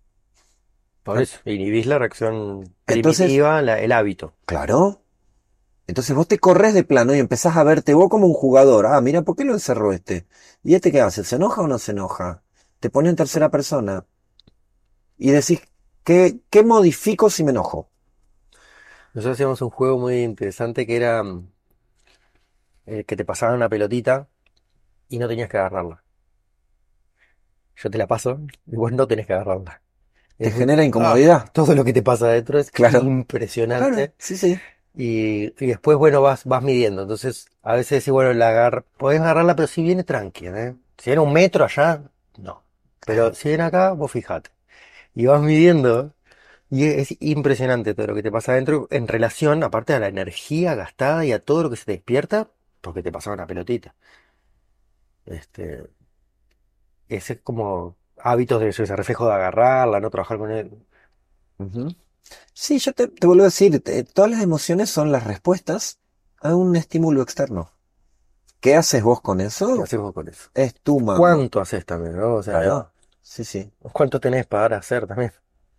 Por eso, inhibís la reacción Entonces, primitiva, el hábito. claro. Entonces vos te corres de plano y empezás a verte vos como un jugador. Ah, mira, ¿por qué lo encerró este? ¿Y este qué hace? ¿Se enoja o no se enoja? Te pone en tercera persona y decís, ¿qué modifico si me enojo? Nosotros hacíamos un juego muy interesante que era que te pasaban una pelotita y no tenías que agarrarla. Yo te la paso y vos no tenés que agarrarla. ¿Te Es muy, genera incomodidad? todo lo que te pasa adentro es Claro, claro, impresionante. sí, sí. Y después, bueno, vas midiendo. Entonces, a veces decís, bueno, podés agarrarla, pero si viene tranqui, ¿eh? Si viene un metro allá, no. Pero si viene acá, vos fijate. Y vas midiendo. Y es impresionante todo lo que te pasa adentro en relación, aparte a la energía gastada y a todo lo que se te despierta, porque te pasaba una pelotita. Este, ese es como hábitos de eso, ese reflejo de agarrarla, no trabajar con él. Ujú. Sí, yo te vuelvo a decir, todas las emociones son las respuestas a un estímulo externo. ¿Qué haces vos con ¿Qué eso? hacemos con eso? Es tu mambo. ¿Cuánto haces también, no? O sea, Claro, sí, sí. ¿cuánto tenés para hacer también?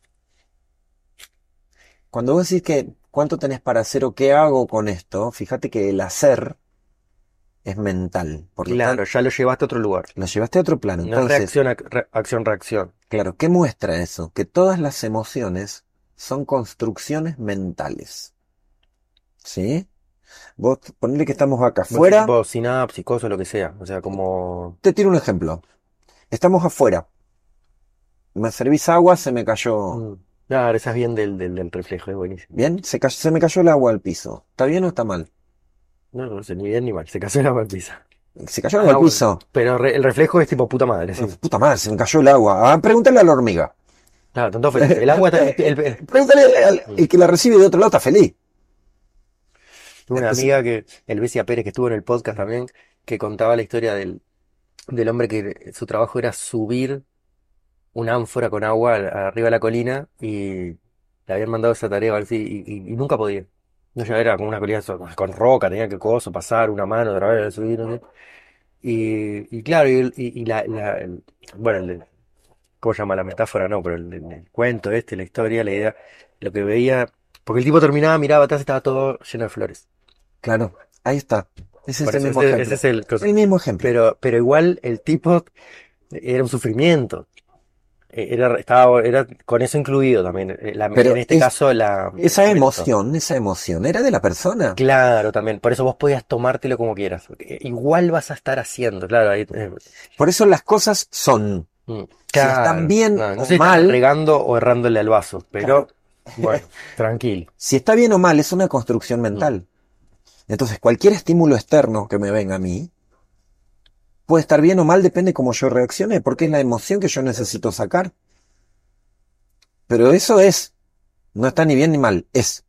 Cuando vos decís que cuánto tenés para hacer o qué hago con esto, fíjate que el hacer es mental. Por lo Claro, tanto, ya lo llevaste a otro lugar. lo llevaste a otro plano. No es Entonces, reacción, acción, reacción. claro, ¿qué muestra eso? Que todas las emociones son construcciones mentales. ¿Sí? Vos ponele que estamos acá Vos decís afuera. tipo sinapsis, cosas, lo que sea. O sea, como... Te tiro un ejemplo. Estamos afuera. Me servís agua, se me cayó. mm, Claro, esa es bien del reflejo, es buenísimo. ¿Bien? Se me cayó el agua al piso. ¿Está bien o está mal? No, no sé, ni bien ni mal, se casó la pizza. Se cayó el agua Ah, al bueno. piso. Pero el reflejo es tipo puta madre, sí. Puta madre, se me cayó el agua. Ah, pregúntale a la hormiga. Claro, tanto feliz. El agua está... Pregúntale al Mm. el que la recibe de otro lado, está feliz. Tuve una Entonces, amiga el Besia Pérez, que estuvo en el podcast también, que contaba la historia del hombre que su trabajo era subir una ánfora con agua arriba de la colina y le habían mandado esa tarea así y nunca podía. No, ya era como una colina con roca, tenía que coso, pasar una mano otra vez, subir, no sé. Y claro, bueno, ¿cómo se llama la metáfora? No, pero el cuento la historia, la idea, lo que veía, porque el tipo terminaba, miraba atrás, estaba todo lleno de flores. claro, ahí está. Ese es Por el eso, mismo ese ejemplo. es el coso. El mismo ejemplo. Pero igual el tipo era un sufrimiento. Era con eso incluido también. En Pero este caso, el cuento. esa emoción era de la persona. Claro, también. Por eso vos podías tomártelo como quieras. Igual vas a estar haciendo, claro. Por eso las cosas son. Si están Claro. bien No, no sé o si estás mal, regando o errándole al vaso, pero bueno, tranquilo. si está bien o mal, es una construcción Mm. mental. Entonces, cualquier estímulo externo que me venga a mí puede estar bien o mal, depende cómo yo reaccione, porque es la emoción que yo necesito sacar. Pero eso no está ni bien ni mal, es.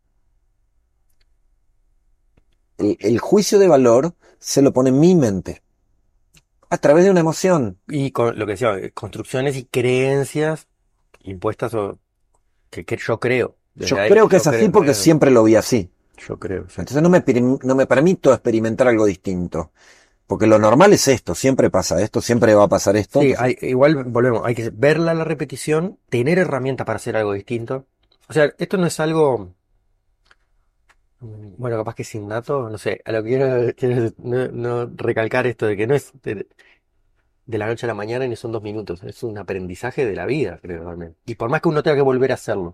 El juicio de valor se lo pone en mi mente, a través de una emoción. Y con lo que decía, construcciones y creencias impuestas o que yo creo. Desde Yo ahí, creo que es yo así creo, porque siempre lo vi así. yo creo, sí. Entonces no me permito experimentar algo distinto. Porque lo normal es esto, siempre pasa esto, siempre va a pasar esto. Sí, Entonces, igual volvemos, hay que verla la repetición, tener herramientas para hacer algo distinto. O sea, esto no es algo, bueno, capaz que es innato, no sé, a lo que quiero no recalcar esto de que no es de la noche a la mañana ni son 2 minutos, es un aprendizaje de la vida, creo también. Y por más que uno tenga que volver a hacerlo,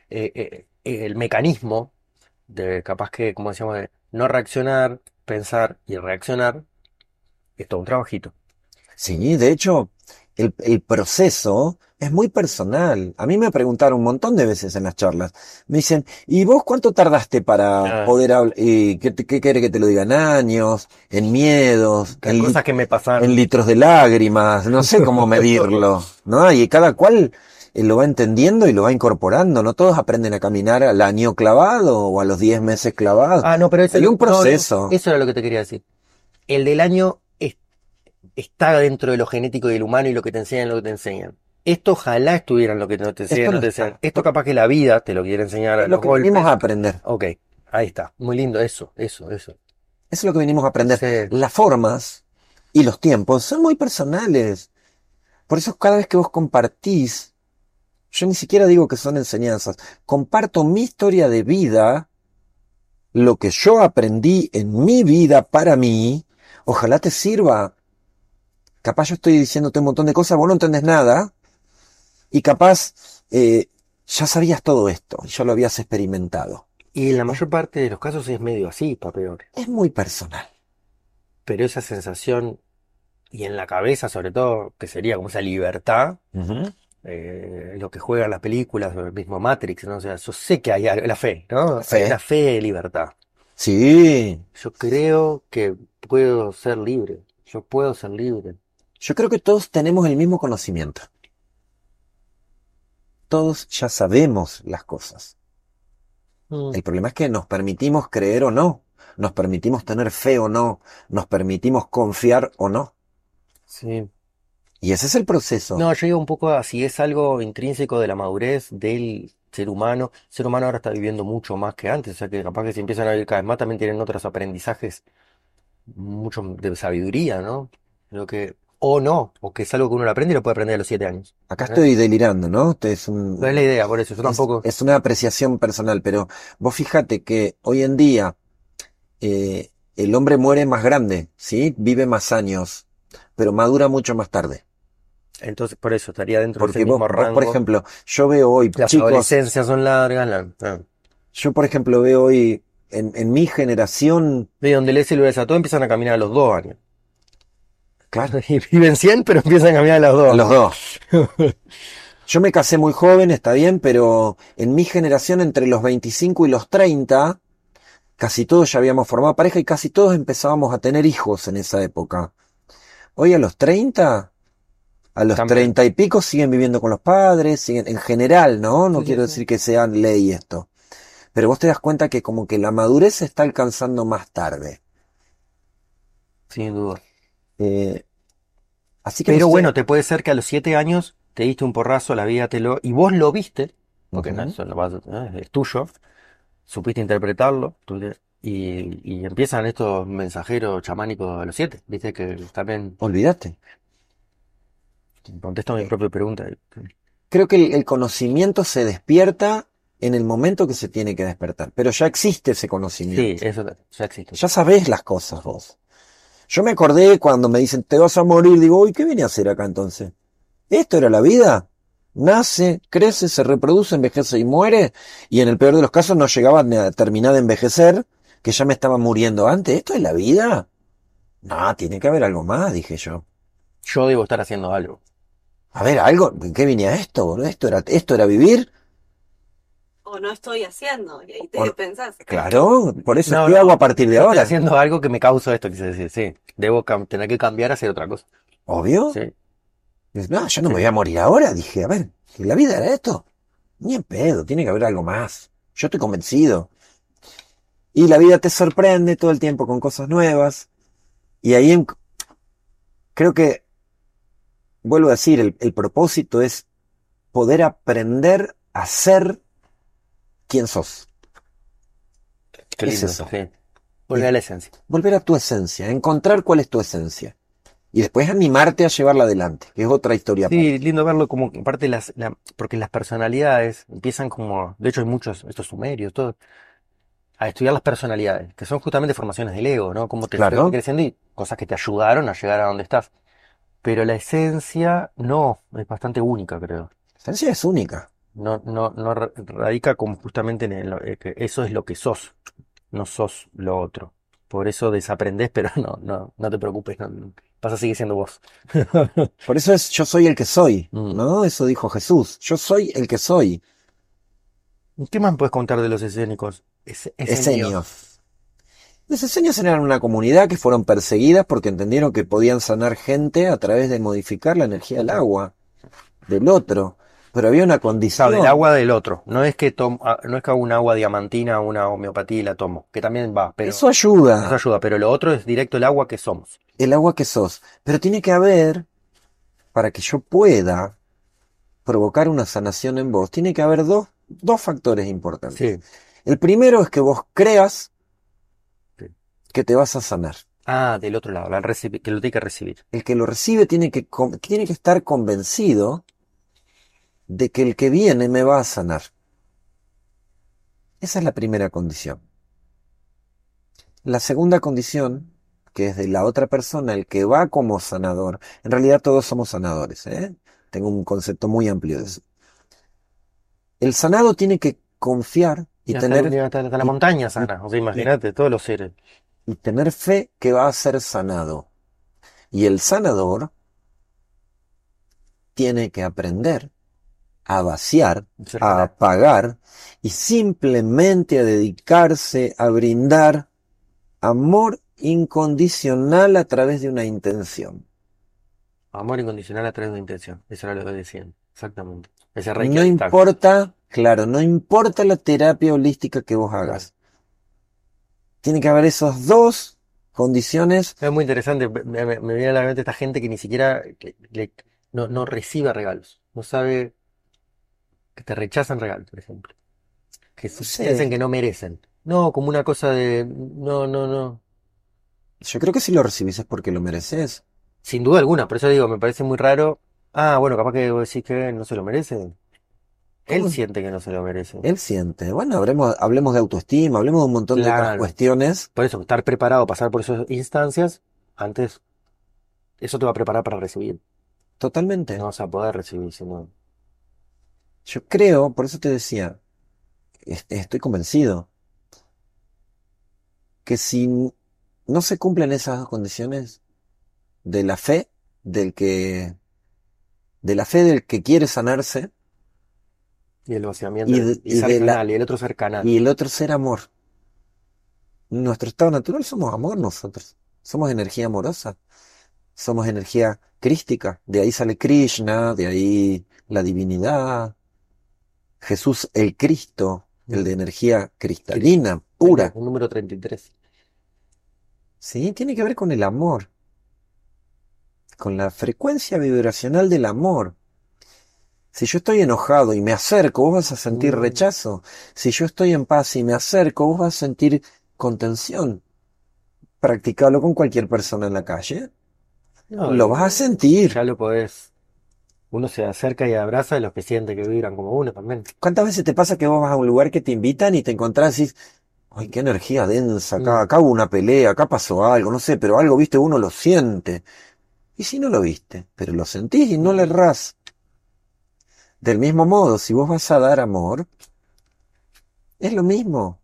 el mecanismo de capaz que, como decíamos, de no reaccionar, pensar y reaccionar, es todo un trabajito. sí, de hecho, el proceso es muy personal. A mí me preguntaron un montón de veces en las charlas. Me dicen, ¿y vos cuánto tardaste para Ah, poder hablar? ¿Qué quiere que te lo digan? ¿Años? ¿En miedos? las cosas que me En pasaron. litros de lágrimas? No sé cómo medirlo, ¿no? Y cada cual lo va entendiendo y lo va incorporando. No todos aprenden a caminar al año clavado o a los 10 meses clavados. Ah, no, pero Hay un no, proceso. eso era lo que te quería decir. El del año está dentro de lo genético y del humano y lo que te enseñan, lo que te enseñan. Esto ojalá estuviera en lo que no te enseñan, Esto no no te enseñan. está. Esto capaz que la vida te lo quiere enseñar a Es lo los que venimos golpes. a aprender. Ok, ahí está. Muy lindo, eso. Eso es lo que venimos a aprender. Sí. Las formas y los tiempos son muy personales. Por eso cada vez que vos compartís, yo ni siquiera digo que son enseñanzas, comparto mi historia de vida, lo que yo aprendí en mi vida para mí, ojalá te sirva. Capaz yo estoy diciéndote un montón de cosas, vos no entendés nada, y capaz ya sabías todo esto, ya lo habías experimentado. Y en la mayor parte de los casos es medio así, para peor. Es muy personal. Pero esa sensación, y en la cabeza sobre todo, que sería como esa libertad, Ujú. lo que juegan las películas, o el mismo Matrix, ¿no? O sea, yo sé que hay la fe, ¿no? Hay Fe. una fe de libertad. Sí. Yo creo que puedo ser libre. Yo puedo ser libre. Yo creo que todos tenemos el mismo conocimiento. Todos ya sabemos las cosas. Mm, El problema es que nos permitimos creer o no, nos permitimos tener fe o no, nos permitimos confiar o no. sí. Y ese es el proceso. No, yo digo un poco así, es algo intrínseco de la madurez del ser humano. El ser humano ahora está viviendo mucho más que antes, o sea que capaz que si empiezan a vivir cada vez más también tienen otros aprendizajes, mucho de sabiduría, ¿no? Lo que, o no, o que es algo que uno lo aprende y lo puede aprender a los 7 años. Acá ¿Eh? estoy delirando, ¿no? No es la idea, por eso, yo tampoco. Es una apreciación personal, pero vos fíjate que hoy en día el hombre muere más grande, ¿sí? Vive más años, pero madura mucho más tarde. Entonces, por eso estaría dentro de ese Porque mismo vos, por rango. ejemplo, yo veo hoy Las chicos, adolescencias son largas, yo por ejemplo veo hoy en mi generación, de donde les silbes a todo empiezan a caminar a los 2 años. claro, Y viven 100, pero empiezan a caminar a los a dos. los dos. Yo me casé muy joven, está bien, pero en mi generación, entre los 25 y los 30, casi todos ya habíamos formado pareja y casi todos empezábamos a tener hijos en esa época. Hoy a los 30, a los También. 30 y pico siguen viviendo con los padres, siguen, en general, ¿no? No Sí, quiero sí, sí. decir que sea ley esto. Pero vos te das cuenta que como que la madurez se está alcanzando más tarde. Sin duda. Eh, Así que no Pero sé. bueno, te puede ser que a los 7 años te diste un porrazo, la vida te lo... Y vos lo viste, porque no, Ujú. eso es tuyo, supiste interpretarlo, y empiezan estos mensajeros chamánicos a los 7, viste que también Olvídate. contesto mi Eh, propia pregunta. Creo que el conocimiento se despierta en el momento que se tiene que despertar, pero ya existe ese Sí, conocimiento. eso ya existe. Ya sabés las cosas vos. Yo me acordé cuando me dicen, te vas a morir, digo, uy, ¿qué vine a hacer acá entonces? ¿Esto era la vida? Nace, crece, se reproduce, envejece y muere, y en el peor de los casos no llegaba ni a terminar de envejecer, que ya me estaba muriendo antes. ¿Esto es la vida? No, tiene que haber algo más, dije yo. Yo debo estar haciendo algo. A ver, algo, ¿qué venía esto, boludo? ¿Esto era vivir? O no estoy haciendo, y ahí O- te pensás. Claro, por eso, No, ¿qué hago no. a partir de Yo estoy ahora? haciendo algo que me causa esto, quise decir, sí. Debo tener que cambiar a hacer otra cosa. ¿Obvio? Sí, No, yo no me sí. voy a morir ahora, dije, a ver, ¿que la vida era esto? Ni en pedo, tiene que haber algo más. Yo estoy convencido. Y la vida te sorprende todo el tiempo con cosas nuevas. Y ahí creo que, vuelvo a decir, el propósito es poder aprender a ser quien sos. Qué Es lindo eso, eso. sí. Y Volver a la esencia. volver a tu esencia, encontrar cuál es tu esencia. Y después animarte a llevarla adelante, que es otra historia Sí, aparte. lindo verlo como que parte de porque las personalidades empiezan como, de hecho hay muchos, estos sumerios, todo, a estudiar las personalidades, que son justamente formaciones del ego, ¿no? Cómo te fuiste Claro, creciendo y cosas que te ayudaron a llegar a donde estás. Pero la esencia no, es bastante única, creo. la esencia es única. No radica como justamente en que eso es lo que sos, no sos lo otro. Por eso desaprendés, pero no te preocupes, vas a seguir siendo vos. Por eso es yo soy el que soy, Mm. ¿no? Eso dijo Jesús. Yo soy el que soy. ¿Qué más puedes contar de los escénicos? Esenios. Esenios. Los esenios eran una comunidad que fueron perseguidas porque entendieron que podían sanar gente a través de modificar la energía del agua, del otro. Pero había una Claro, del condición. agua del otro. No es que hago un agua diamantina, una homeopatía y la tomo, que también va, pero Eso eso ayuda, ayuda, pero lo otro es directo el agua que somos. el agua que sos. Pero tiene que haber, para que yo pueda provocar una sanación en vos, tiene que haber dos factores importantes. Sí, El primero es que vos creas sí. que te vas a sanar. Ah, del otro lado, que lo tiene que recibir. El que lo recibe tiene que estar convencido de que el que viene me va a sanar. Esa es la primera condición. La segunda condición, que es de la otra persona, el que va como sanador. En realidad todos somos sanadores, ¿eh? Tengo un concepto muy amplio de eso. El sanado tiene que confiar Y hasta la y, montaña y- sana, o sea, y- imagínate, todos los seres. y tener fe que va a ser sanado. Y el sanador tiene que aprender a vaciar, Ser a canal. apagar y simplemente a dedicarse a brindar amor incondicional a través de una intención. Amor incondicional a través de una intención. Eso era lo que decían. Exactamente. Ese Reiki No a distancia. importa, claro, no importa la terapia holística que vos No. hagas. Tiene que haber esas dos condiciones. Es muy interesante. Me viene a la mente esta gente que ni siquiera no recibe regalos. No sabe que te rechazan regalos, por ejemplo. Que No piensan sé, que no merecen. No, como una cosa de. No. yo creo que si lo recibís es porque lo mereces. Sin duda alguna. Por eso digo, me parece muy raro. Ah, bueno, capaz que vos decís que no se lo merece. Él ¿Cómo? siente que no se lo merece. Él siente. Bueno, hablemos de autoestima, hablemos de un montón de otras Claro. cuestiones. Por eso, estar preparado, pasar por esas instancias, antes, eso te va a preparar para recibir. No Totalmente. vas a poder recibir, sino. Yo creo, por eso te decía, estoy convencido que si no se cumplen esas dos condiciones de la fe del que, de la fe del que quiere sanarse Y el vaciamiento, y, y ser canal, y el otro ser canal. y el otro ser amor. Nuestro estado natural somos amor nosotros. Somos energía amorosa. Somos energía crística. De ahí sale Krishna, de ahí la divinidad. Jesús el Cristo, el Mm. de energía cristalina, pura. Un número 33. Sí, tiene que ver con el amor, con la frecuencia vibracional del amor. Si yo estoy enojado y me acerco, vos vas a sentir Mm. rechazo. Si yo estoy en paz y me acerco, vos vas a sentir contención. Practicalo con cualquier persona en la calle. No, Lo vas a sentir. ya lo podés. Uno se acerca y abraza a los que siente que vibran como uno también. ¿Cuántas veces te pasa que vos vas a un lugar que te invitan y te encontrás y decís, Ay, qué energía densa acá. Mm, Acá hubo una pelea, acá pasó algo, no sé, pero algo, viste, uno lo siente. ¿Y si no lo viste? Pero lo sentís y no le mm. errás. Del mismo modo, si vos vas a dar amor, es lo mismo.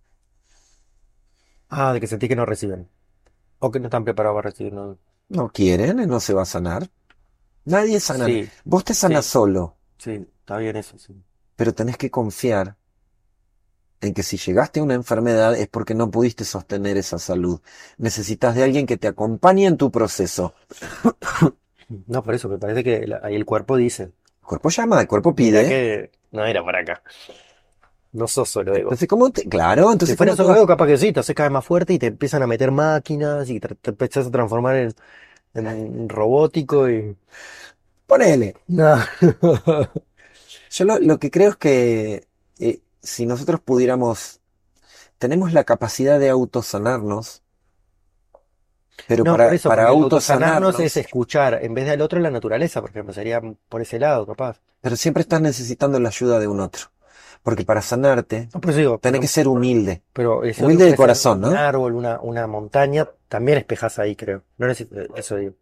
Ah, de que sentí que no reciben. O que no están preparados para recibir. No. No quieren, no se va a sanar. Nadie sana. Sí, Vos te sanás sí, solo, sí, está bien eso, sí. pero tenés que confiar en que si llegaste a una enfermedad es porque no pudiste sostener esa salud. Necesitas de alguien que te acompañe en tu proceso. No, por eso, me parece que ahí el cuerpo dice, El cuerpo llama, el cuerpo mira pide. que no era para acá. No sos solo ego. Entonces, ¿cómo te...? Claro, Si entonces, fuera ¿cómo te solo vas? ego, capaz que sí, te haces cada vez más fuerte y te empiezan a meter máquinas y te empezás a transformar en robótico y... Ponele. No. Yo lo que creo es que si nosotros pudiéramos, tenemos la capacidad de autosanarnos, pero No, por eso, para porque el autosanarnos es autosanarnos, escuchar, en vez del otro, la naturaleza, por ejemplo, sería por ese lado, capaz. pero siempre estás necesitando la ayuda de un otro. Porque para sanarte, No, por eso digo, tenés que ser humilde. pero ese otro Humilde de puede ser corazón, un ¿no? árbol, una montaña, también espejas ahí, creo. No necesito, eso digo.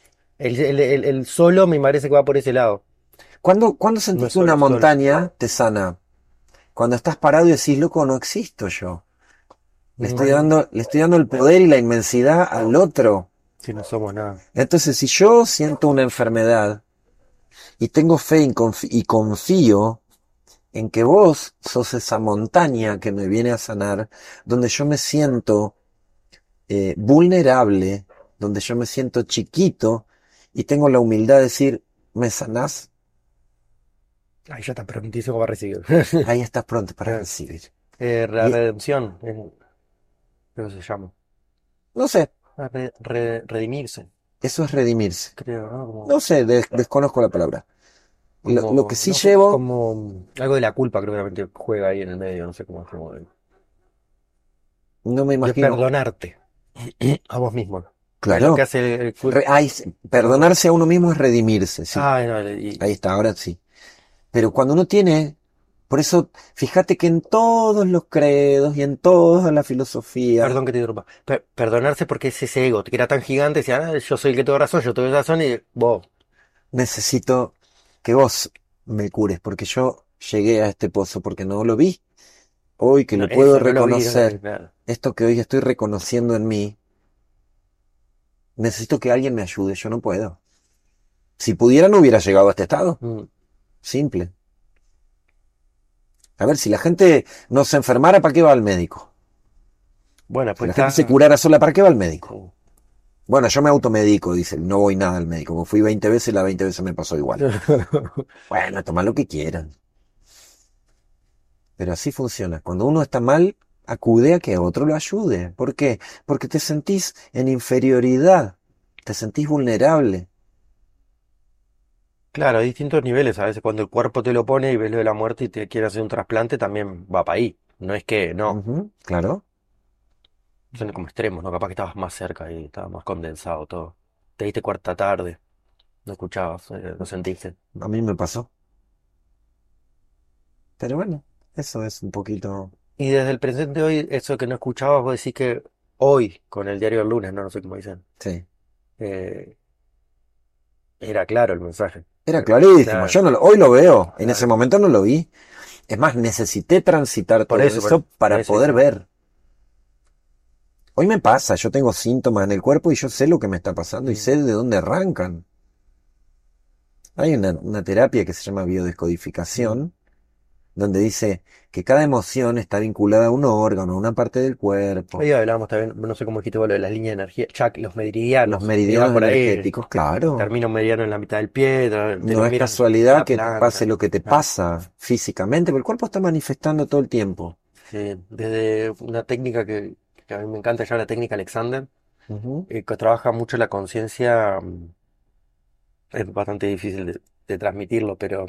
El solo me parece que va por ese lado. ¿Cuándo No sentís es que una solo, solo. montaña te sana? Cuando estás parado y decís, loco, no existo yo. No, Le estoy dando el poder y la inmensidad al otro. si no somos nada. Entonces, si yo siento una enfermedad y tengo fe y confío en que vos sos esa montaña que me viene a sanar, donde yo me siento vulnerable, donde yo me siento chiquito y tengo la humildad de decir, ¿me sanás? Ahí ya está prontísimo para recibir. Ahí estás pronto para Eh, recibir. La Y redención, creo que se llama. no sé, Redimirse, eso es redimirse. creo, ¿no? No sé, desconozco la palabra. Lo que sí No sé, llevo, como algo de la culpa, creo que realmente juega ahí en el medio, no sé cómo, no me de imagino, perdonarte a vos mismo. Es lo que claro, hace el perdón. perdonarse a uno mismo es redimirse, sí. Ah, no, y Ahí está, ahora sí. Pero cuando uno tiene, por eso, fíjate que en todos los credos y en toda la filosofía, perdón que te interrumpa. Perdonarse porque es ese ego, que era tan gigante, decía, ah, yo soy el que tengo razón, yo tengo razón, y vos. necesito que vos me cures, porque yo llegué a este pozo porque no lo vi. Hoy que No, lo puedo eso no lo vi, no lo vi, reconocer, claro. esto que hoy estoy reconociendo en mí, necesito que alguien me ayude, yo no puedo. Si pudiera no hubiera llegado a este estado. Mm. Simple. A ver, si la gente no se enfermara, ¿para qué va al médico? Bueno, Si pues la gente se está. curara sola, ¿para qué va al médico? Sí. Bueno, yo me automedico, dice, no voy nada al médico. Fui 20 veces, las 20 veces me pasó igual. Bueno, toma lo que quieran. Pero así funciona. Cuando uno está mal, acude a que otro lo ayude. ¿Por qué? Porque te sentís en inferioridad, te sentís vulnerable. Claro, hay distintos niveles. A veces cuando el cuerpo te lo pone y ves lo de la muerte y te quiere hacer un trasplante, también va para ahí. No es que no. Ujú, claro, Son como extremos, ¿no? Capaz que estabas más cerca y estaba más condensado todo. Te diste cuarta tarde, no escuchabas, no sentiste. a mí me pasó. Pero bueno, eso es un poquito... Y desde el presente hoy, eso que no escuchabas, vos decís que hoy, con el diario del lunes, no, no sé cómo dicen, Sí. eh, era claro el mensaje. Era clarísimo. Claro, Yo no hoy lo veo. En ese claro. momento no lo vi. Es más, necesité transitar Por todo eso, eso por para eso poder dice. ver. Hoy me pasa, yo tengo síntomas en el cuerpo y yo sé lo que me está pasando y Mm. sé de dónde arrancan. Hay una terapia que se llama Mm. biodescodificación, donde dice que cada emoción está vinculada a un órgano, a una parte del cuerpo. Hoy hablábamos también, no sé cómo dijiste vos, lo de las líneas de energía, los Los meridianos, que va meridianos por ahí, energéticos, claro. termina un meridiano en la mitad del pie, te No lo es miran casualidad la que te pase planta. lo que te Claro. pasa físicamente, porque el cuerpo está manifestando todo el tiempo. Sí, desde una técnica que a mí me encanta, ya la técnica Alexander, Ujú. que trabaja mucho la conciencia, es bastante difícil de transmitirlo, pero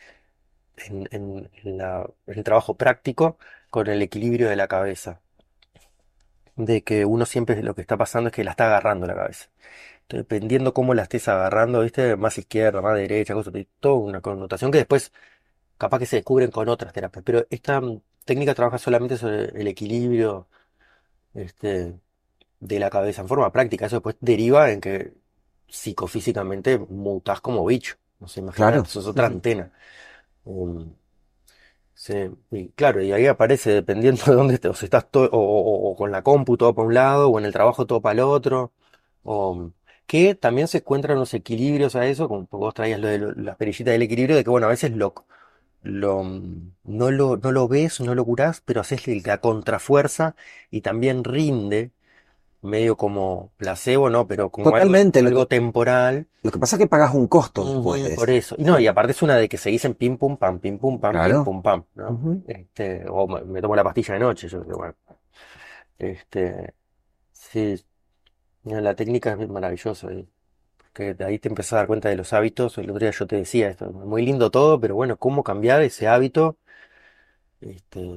en el trabajo práctico con el equilibrio de la cabeza, de que uno siempre lo que está pasando es que la está agarrando la cabeza. Entonces, dependiendo cómo la estés agarrando, ¿viste? Más izquierda, más derecha, cosas, toda una connotación que después capaz que se descubren con otras terapias, pero esta técnica trabaja solamente sobre el equilibrio este, de la cabeza en forma práctica. Eso después deriva en que psicofísicamente mutás como bicho. No sé, imagínate, Claro, eso es sí, otra sí. antena. Um, sí, y claro, y ahí aparece dependiendo de dónde estés, o si estás o con la compu todo para un lado, o en el trabajo todo para el otro, o que también se encuentran los equilibrios a eso, como vos traías lo de las perillitas del equilibrio, de que bueno, a veces no lo ves, no lo curás, pero haces la contrafuerza y también rinde, medio como placebo, ¿no? Pero como Totalmente. algo temporal. Lo que pasa es que pagas un costo después Ujú, de por eso. eso. Y no, y Sí, aparte es una de que se dicen pim pum pam, pim pum pam, pim claro. pum pam, ¿no? Ujú. O me tomo la pastilla de noche, yo creo, bueno. Este, sí, no, la técnica es maravillosa, que de ahí te empezás a dar cuenta de los hábitos. El otro día yo te decía esto, muy lindo todo, pero bueno, cómo cambiar ese hábito, este,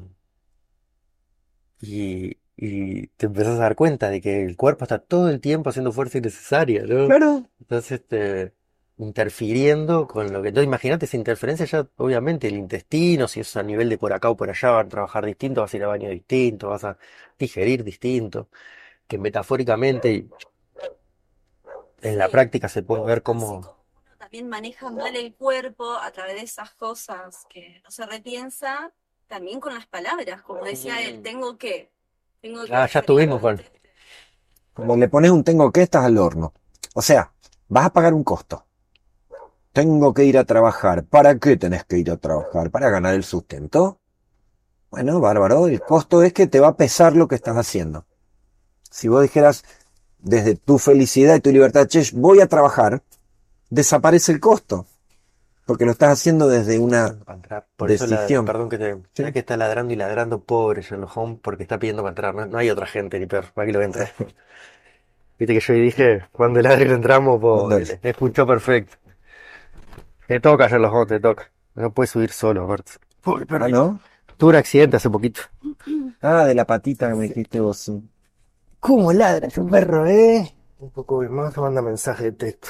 y te empezás a dar cuenta de que el cuerpo está todo el tiempo haciendo fuerza innecesaria, ¿no? Claro. Entonces, interfiriendo con lo que... Entonces, imagínate esa interferencia ya, obviamente, el intestino, si es a nivel de por acá o por allá, van a trabajar distinto, vas a ir a baño distinto, vas a digerir distinto, que metafóricamente y en la Sí, práctica se puede ver así cómo... como uno también maneja mal el cuerpo a través de esas cosas que no se repiensa, también con las palabras, como decía él, Mm, tengo que ah, ya hacer estuvimos esto. con... Como le pones un tengo que, estás al horno. O sea, vas a pagar un costo. Tengo que ir a trabajar. ¿Para qué tenés que ir a trabajar? ¿Para ganar el sustento? Bueno, bárbaro. El costo es que te va a pesar lo que estás haciendo. Si vos dijeras desde tu felicidad y tu libertad, che, voy a trabajar, desaparece el costo. Porque lo estás haciendo desde una Para entrar. Por eso, decisión. perdón que te... ¿Sabes ¿Sí? que está ladrando y ladrando? Pobre Sherlock Holmes, porque está pidiendo para entrar. No, no hay otra gente ni perro. ¿Para qué lo voy a entrar? Viste que yo dije, cuando el ladrillo entramos, Cuando pobre, es- le escuchó perfecto. Te toca, Sherlock Holmes, te toca. No puedes subir solo, aparte. Pobre Ah, perrito. ¿no? Tuve un accidente hace poquito. Ah, de la patita que me dijiste vos. Sí. ¿Cómo ladra ese perro, eh? Un poco más manda mensaje de texto.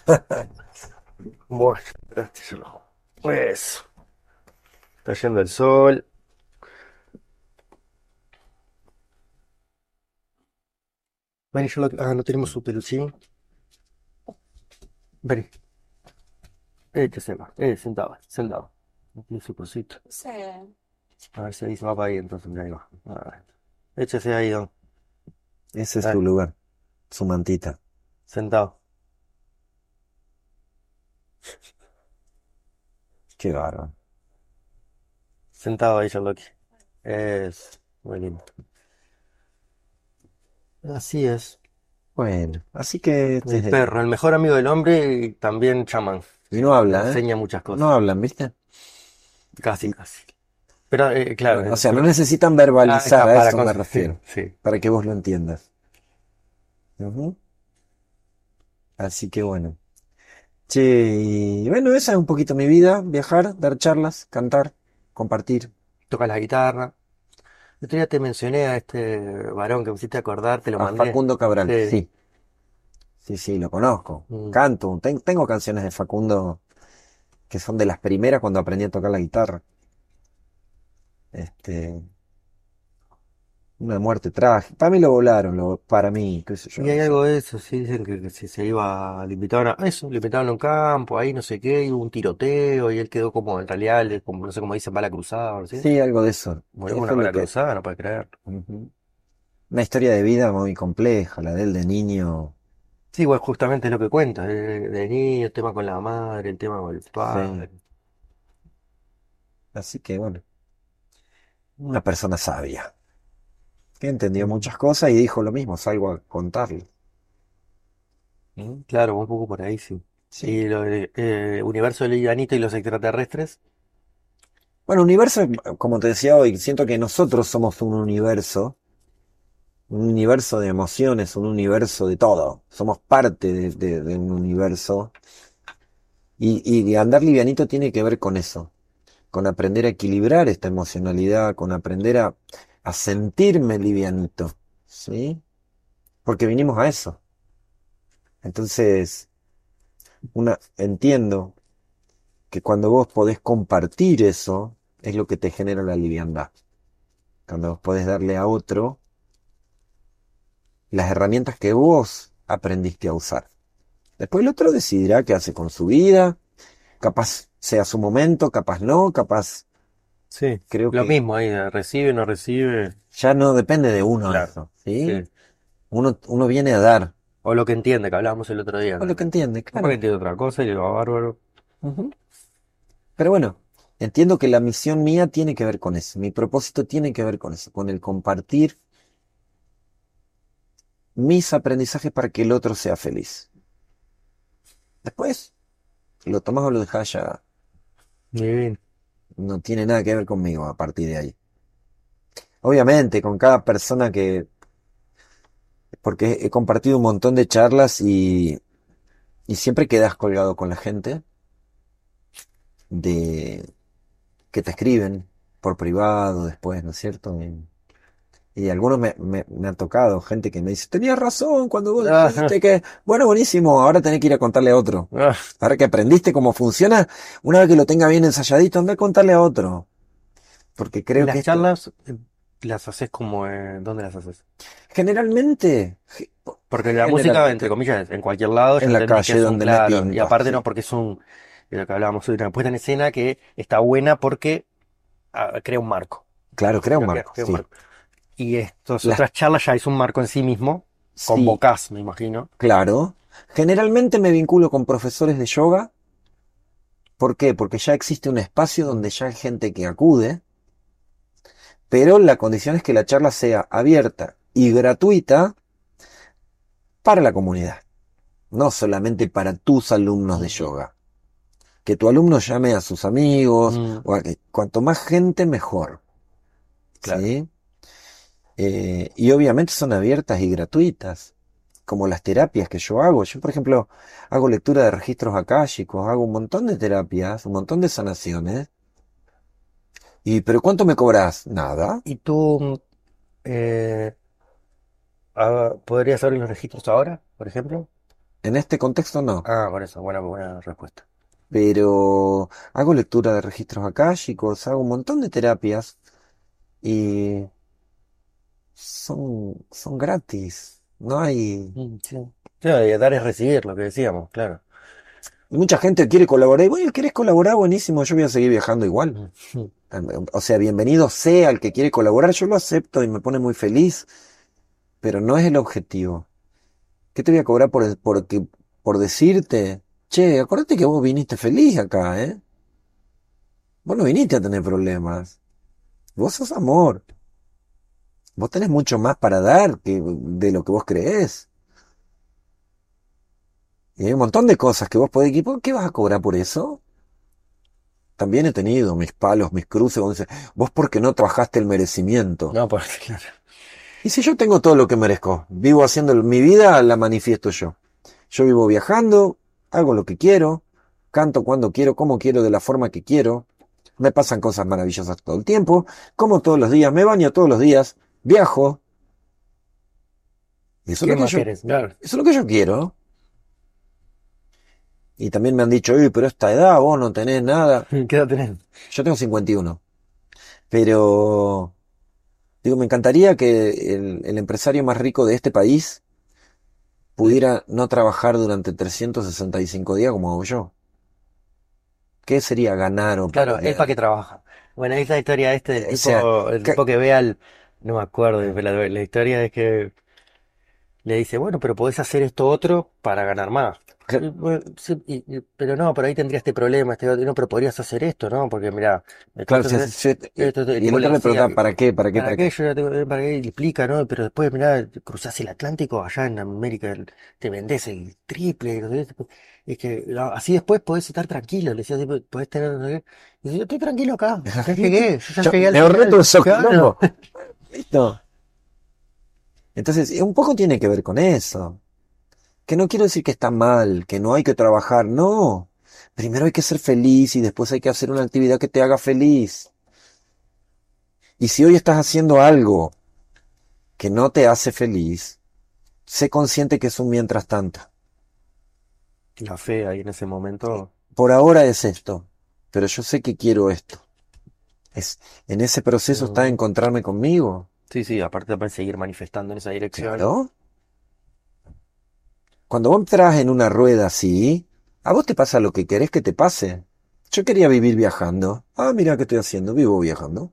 Bueno, esperaste, Sherlock Holmes. Eso. Está yendo el sol. Vení, Sherlock. Ah, no tenemos su peluchín. Vení. Échese más. Sentado, sentado. No tiene su cosito. No sé, A ver si ahí se va para ahí, entonces mira, ahí va. A ver. Échese ahí, don. Ese es tu Dale, lugar, su mantita. sentado. Qué bárbaro. Sentado ahí, Sherlock. Es muy lindo. Así es. Bueno, así que El perro, el mejor amigo del hombre y también chamán. y no Le habla, ¿eh? enseña muchas No cosas. hablan, ¿viste? Casi, casi. Pero, claro, O sea, no necesitan verbalizar, está a para eso me sí, refiero, sí. para que vos lo entiendas. Ujú. Así que bueno. Che, y bueno, esa es un poquito mi vida, viajar, dar charlas, cantar, compartir. Toca la guitarra. El otro día te mencioné a este varón que me hiciste acordar, te lo A mandé. Facundo Cabral, Sí. sí, sí, sí, lo conozco. Mm. Canto, tengo canciones de Facundo que son de las primeras cuando aprendí a tocar la guitarra. Este, una muerte trágica. Para mí lo volaron, para mí, qué sé yo, Y no hay sé. algo de eso, sí, dicen que si se iba, le invitaban a eso, le invitaban a un campo, ahí no sé qué, y hubo un tiroteo, y él quedó como, en realidad, como, no sé cómo dicen, bala cruzada, ¿sí? Sí, algo de eso. Murió con Eso una es lo bala que... cruzada, no puede creer. Ujú. Una historia de vida muy compleja, la de él de niño. Sí, igual justamente es lo que cuenta, de niño, el tema con la madre, el tema con el Sí. padre. Así que bueno, una persona sabia, que entendió Mm. muchas cosas y dijo lo mismo, salgo a contarle. Claro, un poco por ahí, sí. Sí. Y lo de universo de Liganito y los extraterrestres, Bueno, universo, como te decía hoy, siento que nosotros somos un universo de emociones, un universo de todo. Somos parte de un universo. Y andar livianito tiene que ver con eso, con aprender a equilibrar esta emocionalidad, con aprender a sentirme livianito, ¿sí? Porque vinimos a eso. Entonces, entiendo que cuando vos podés compartir eso, es lo que te genera la liviandad. cuando vos podés darle a otro las herramientas que vos aprendiste a usar. Después el otro decidirá qué hace con su vida, capaz sea su momento, capaz no, capaz Sí, creo lo que mismo ahí, recibe, no recibe, ya no depende de uno claro, eso, ¿sí? sí. Uno viene a dar, O lo que entiende, que hablábamos el otro día o lo que también. entiende, Capaz que claro. entiende otra cosa y le va bárbaro. Ujú. Pero bueno, entiendo que la misión mía tiene que ver con eso, mi propósito tiene que ver con eso, con el compartir mis aprendizajes para que el otro sea feliz. Después, lo tomas o lo dejas ya, Divino. no tiene nada que ver conmigo a partir de ahí. Obviamente, con cada persona porque he compartido un montón de charlas y siempre quedas colgado con la gente de que te escriben por privado después, ¿no es cierto? Y algunos me han tocado, gente que me dice, tenías razón cuando vos Ah, dijiste que, bueno, buenísimo, ahora tenés que ir a contarle a otro. ah. Ahora que aprendiste cómo funciona, una vez que lo tenga bien ensayadito, anda a contarle a otro. Porque Y creo que las esto, charlas las haces como, ¿dónde las haces? generalmente, Porque la música, entre generalmente, comillas, en cualquier lado ya en la entendí que calle es un donde me claro. Y pinta, aparte no, sí. porque es de lo que hablábamos hoy, una puesta en escena que está buena porque crea un marco. Claro, crea un marco, Crea un sí. marco. Y estas Las, otras charlas ya es un marco en sí mismo. sí, Convocás, me imagino. claro. Generalmente me vinculo con profesores de yoga. ¿Por qué? Porque ya existe un espacio donde ya hay gente que acude, pero la condición es que la charla sea abierta y gratuita para la comunidad, no solamente para tus alumnos de Ujú. yoga. Que tu alumno llame a sus amigos, Mm, o a que cuanto más gente mejor, claro. ¿sí? Y obviamente son abiertas y gratuitas, como las terapias que yo hago. Yo, por ejemplo, hago lectura de registros akáshicos, hago un montón de terapias, un montón de sanaciones. ¿Pero cuánto me cobras? Nada. ¿Y tú eh, podrías abrir los registros ahora, por ejemplo? En este contexto no. Ah, por eso, buena respuesta. Pero hago lectura de registros akáshicos, hago un montón de terapias y son gratis. No hay. Sí. Claro, y dar es recibir, lo que decíamos, claro. Y mucha gente quiere colaborar. Y bueno, ¿querés colaborar? Buenísimo, yo voy a seguir viajando igual. Mm. O sea, bienvenido sea el que quiere colaborar, yo lo acepto y me pone muy feliz, pero no es el objetivo. ¿Qué te voy a cobrar por decirte? Che, acordate que vos viniste feliz acá, ¿eh? Vos no viniste a tener problemas. Vos sos amor. Vos tenés mucho más para dar que de lo que vos creés. Y hay un montón de cosas que vos podés... ¿Qué vas a cobrar por eso? También he tenido mis palos, mis cruces, donde dice, vos porque no trabajaste el merecimiento. No, porque, claro. Y si yo tengo todo lo que merezco, vivo haciendo mi vida, la manifiesto yo. Yo vivo viajando, hago lo que quiero, canto cuando quiero, como quiero, de la forma que quiero. Me pasan cosas maravillosas todo el tiempo, como todos los días, me baño todos los días, viajo. Y eso es ¿Qué lo que más yo, querés? Claro. eso es lo que yo quiero. Y también me han dicho, uy, pero a esta edad vos no tenés nada. ¿Qué edad tenés? Yo tengo 51. Pero, digo, me encantaría que el empresario más rico de este país pudiera no trabajar durante 365 días como hago yo. ¿Qué sería ganar o Claro, él para perder? qué trabaja. Bueno, es la historia O sea, el tipo que ve al, no me acuerdo, pero la historia es que le dice, bueno, pero podés hacer esto otro para ganar más. Y, bueno, sí, pero no, pero ahí tendría este problema, este otro, no, pero podrías hacer esto, ¿no? Porque mira, claro, el y el tipo le otro le decía, preguntaba, ¿para qué? ¿Para qué? ¿para ¿Para qué? qué? Yo ya tengo, ¿para qué? Y le explica, ¿no? Pero después, mirá, cruzás el Atlántico, allá en América te vendés el triple, no sé qué. Es que así después podés estar tranquilo, le decía, tipo, podés tener, no sé qué. Y dice, yo estoy tranquilo acá, yo ya llegué al Me ahorré final, todo eso, claro. quilombo. Listo. Entonces, un poco tiene que ver con eso. Que no quiero decir que está mal, que no hay que trabajar, no. Primero hay que ser feliz y después hay que hacer una actividad que te haga feliz. Y si hoy estás haciendo algo que no te hace feliz, sé consciente que es un mientras tanto. La fe ahí en ese momento. Por ahora es esto, pero yo sé que quiero esto. Es, en ese proceso está Mm, encontrarme conmigo. sí, sí, aparte también seguir manifestando en esa dirección. Claro. Cuando vos entras en una rueda así, a vos te pasa lo que querés que te pase. Yo quería vivir viajando. Ah, mira qué estoy haciendo, vivo viajando.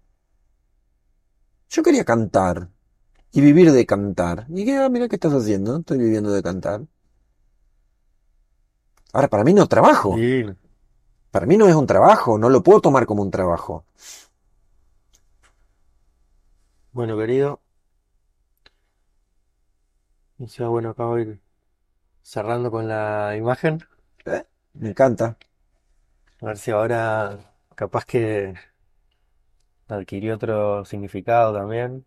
Yo quería cantar y vivir de cantar. Y que, ah, mira qué estás haciendo, estoy viviendo de cantar. Ahora, para mí no trabajo. Divino. Para mí no es un trabajo, no lo puedo tomar como un trabajo. Bueno, querido, o sea, bueno, acabo de ir cerrando con la imagen. Me encanta. A ver si ahora capaz que adquirió otro significado también.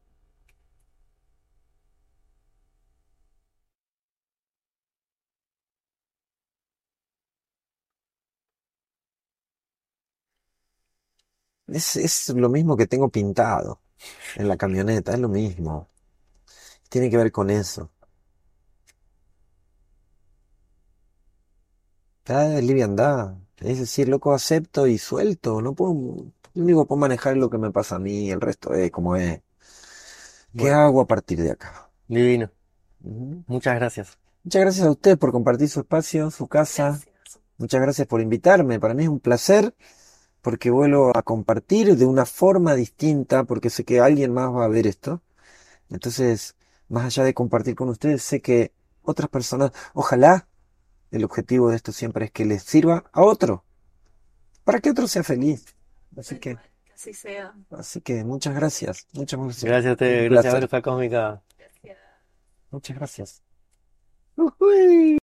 Es lo mismo que tengo pintado en la camioneta, es lo mismo. Tiene que ver con eso. Ah, liviandad. Es decir, loco, acepto y suelto. No puedo, lo único que puedo manejar es lo que me pasa a mí, el resto es como es. ¿Qué Bueno, hago a partir de acá? divino. Ujú. Muchas gracias. Muchas gracias a usted por compartir su espacio, su casa. Gracias. Muchas gracias por invitarme. Para mí es un placer porque vuelvo a compartir de una forma distinta porque sé que alguien más va a ver esto. Entonces, más allá de compartir con ustedes, sé que otras personas, ojalá el objetivo de esto siempre es que les sirva a otro, para que otro sea feliz. Así Tal que, cual, que así sea. así que muchas gracias, muchas gracias. Gracias a Un usted, gracias a placer. Verusa Cósmica. Gracias. Muchas gracias. Ujuy.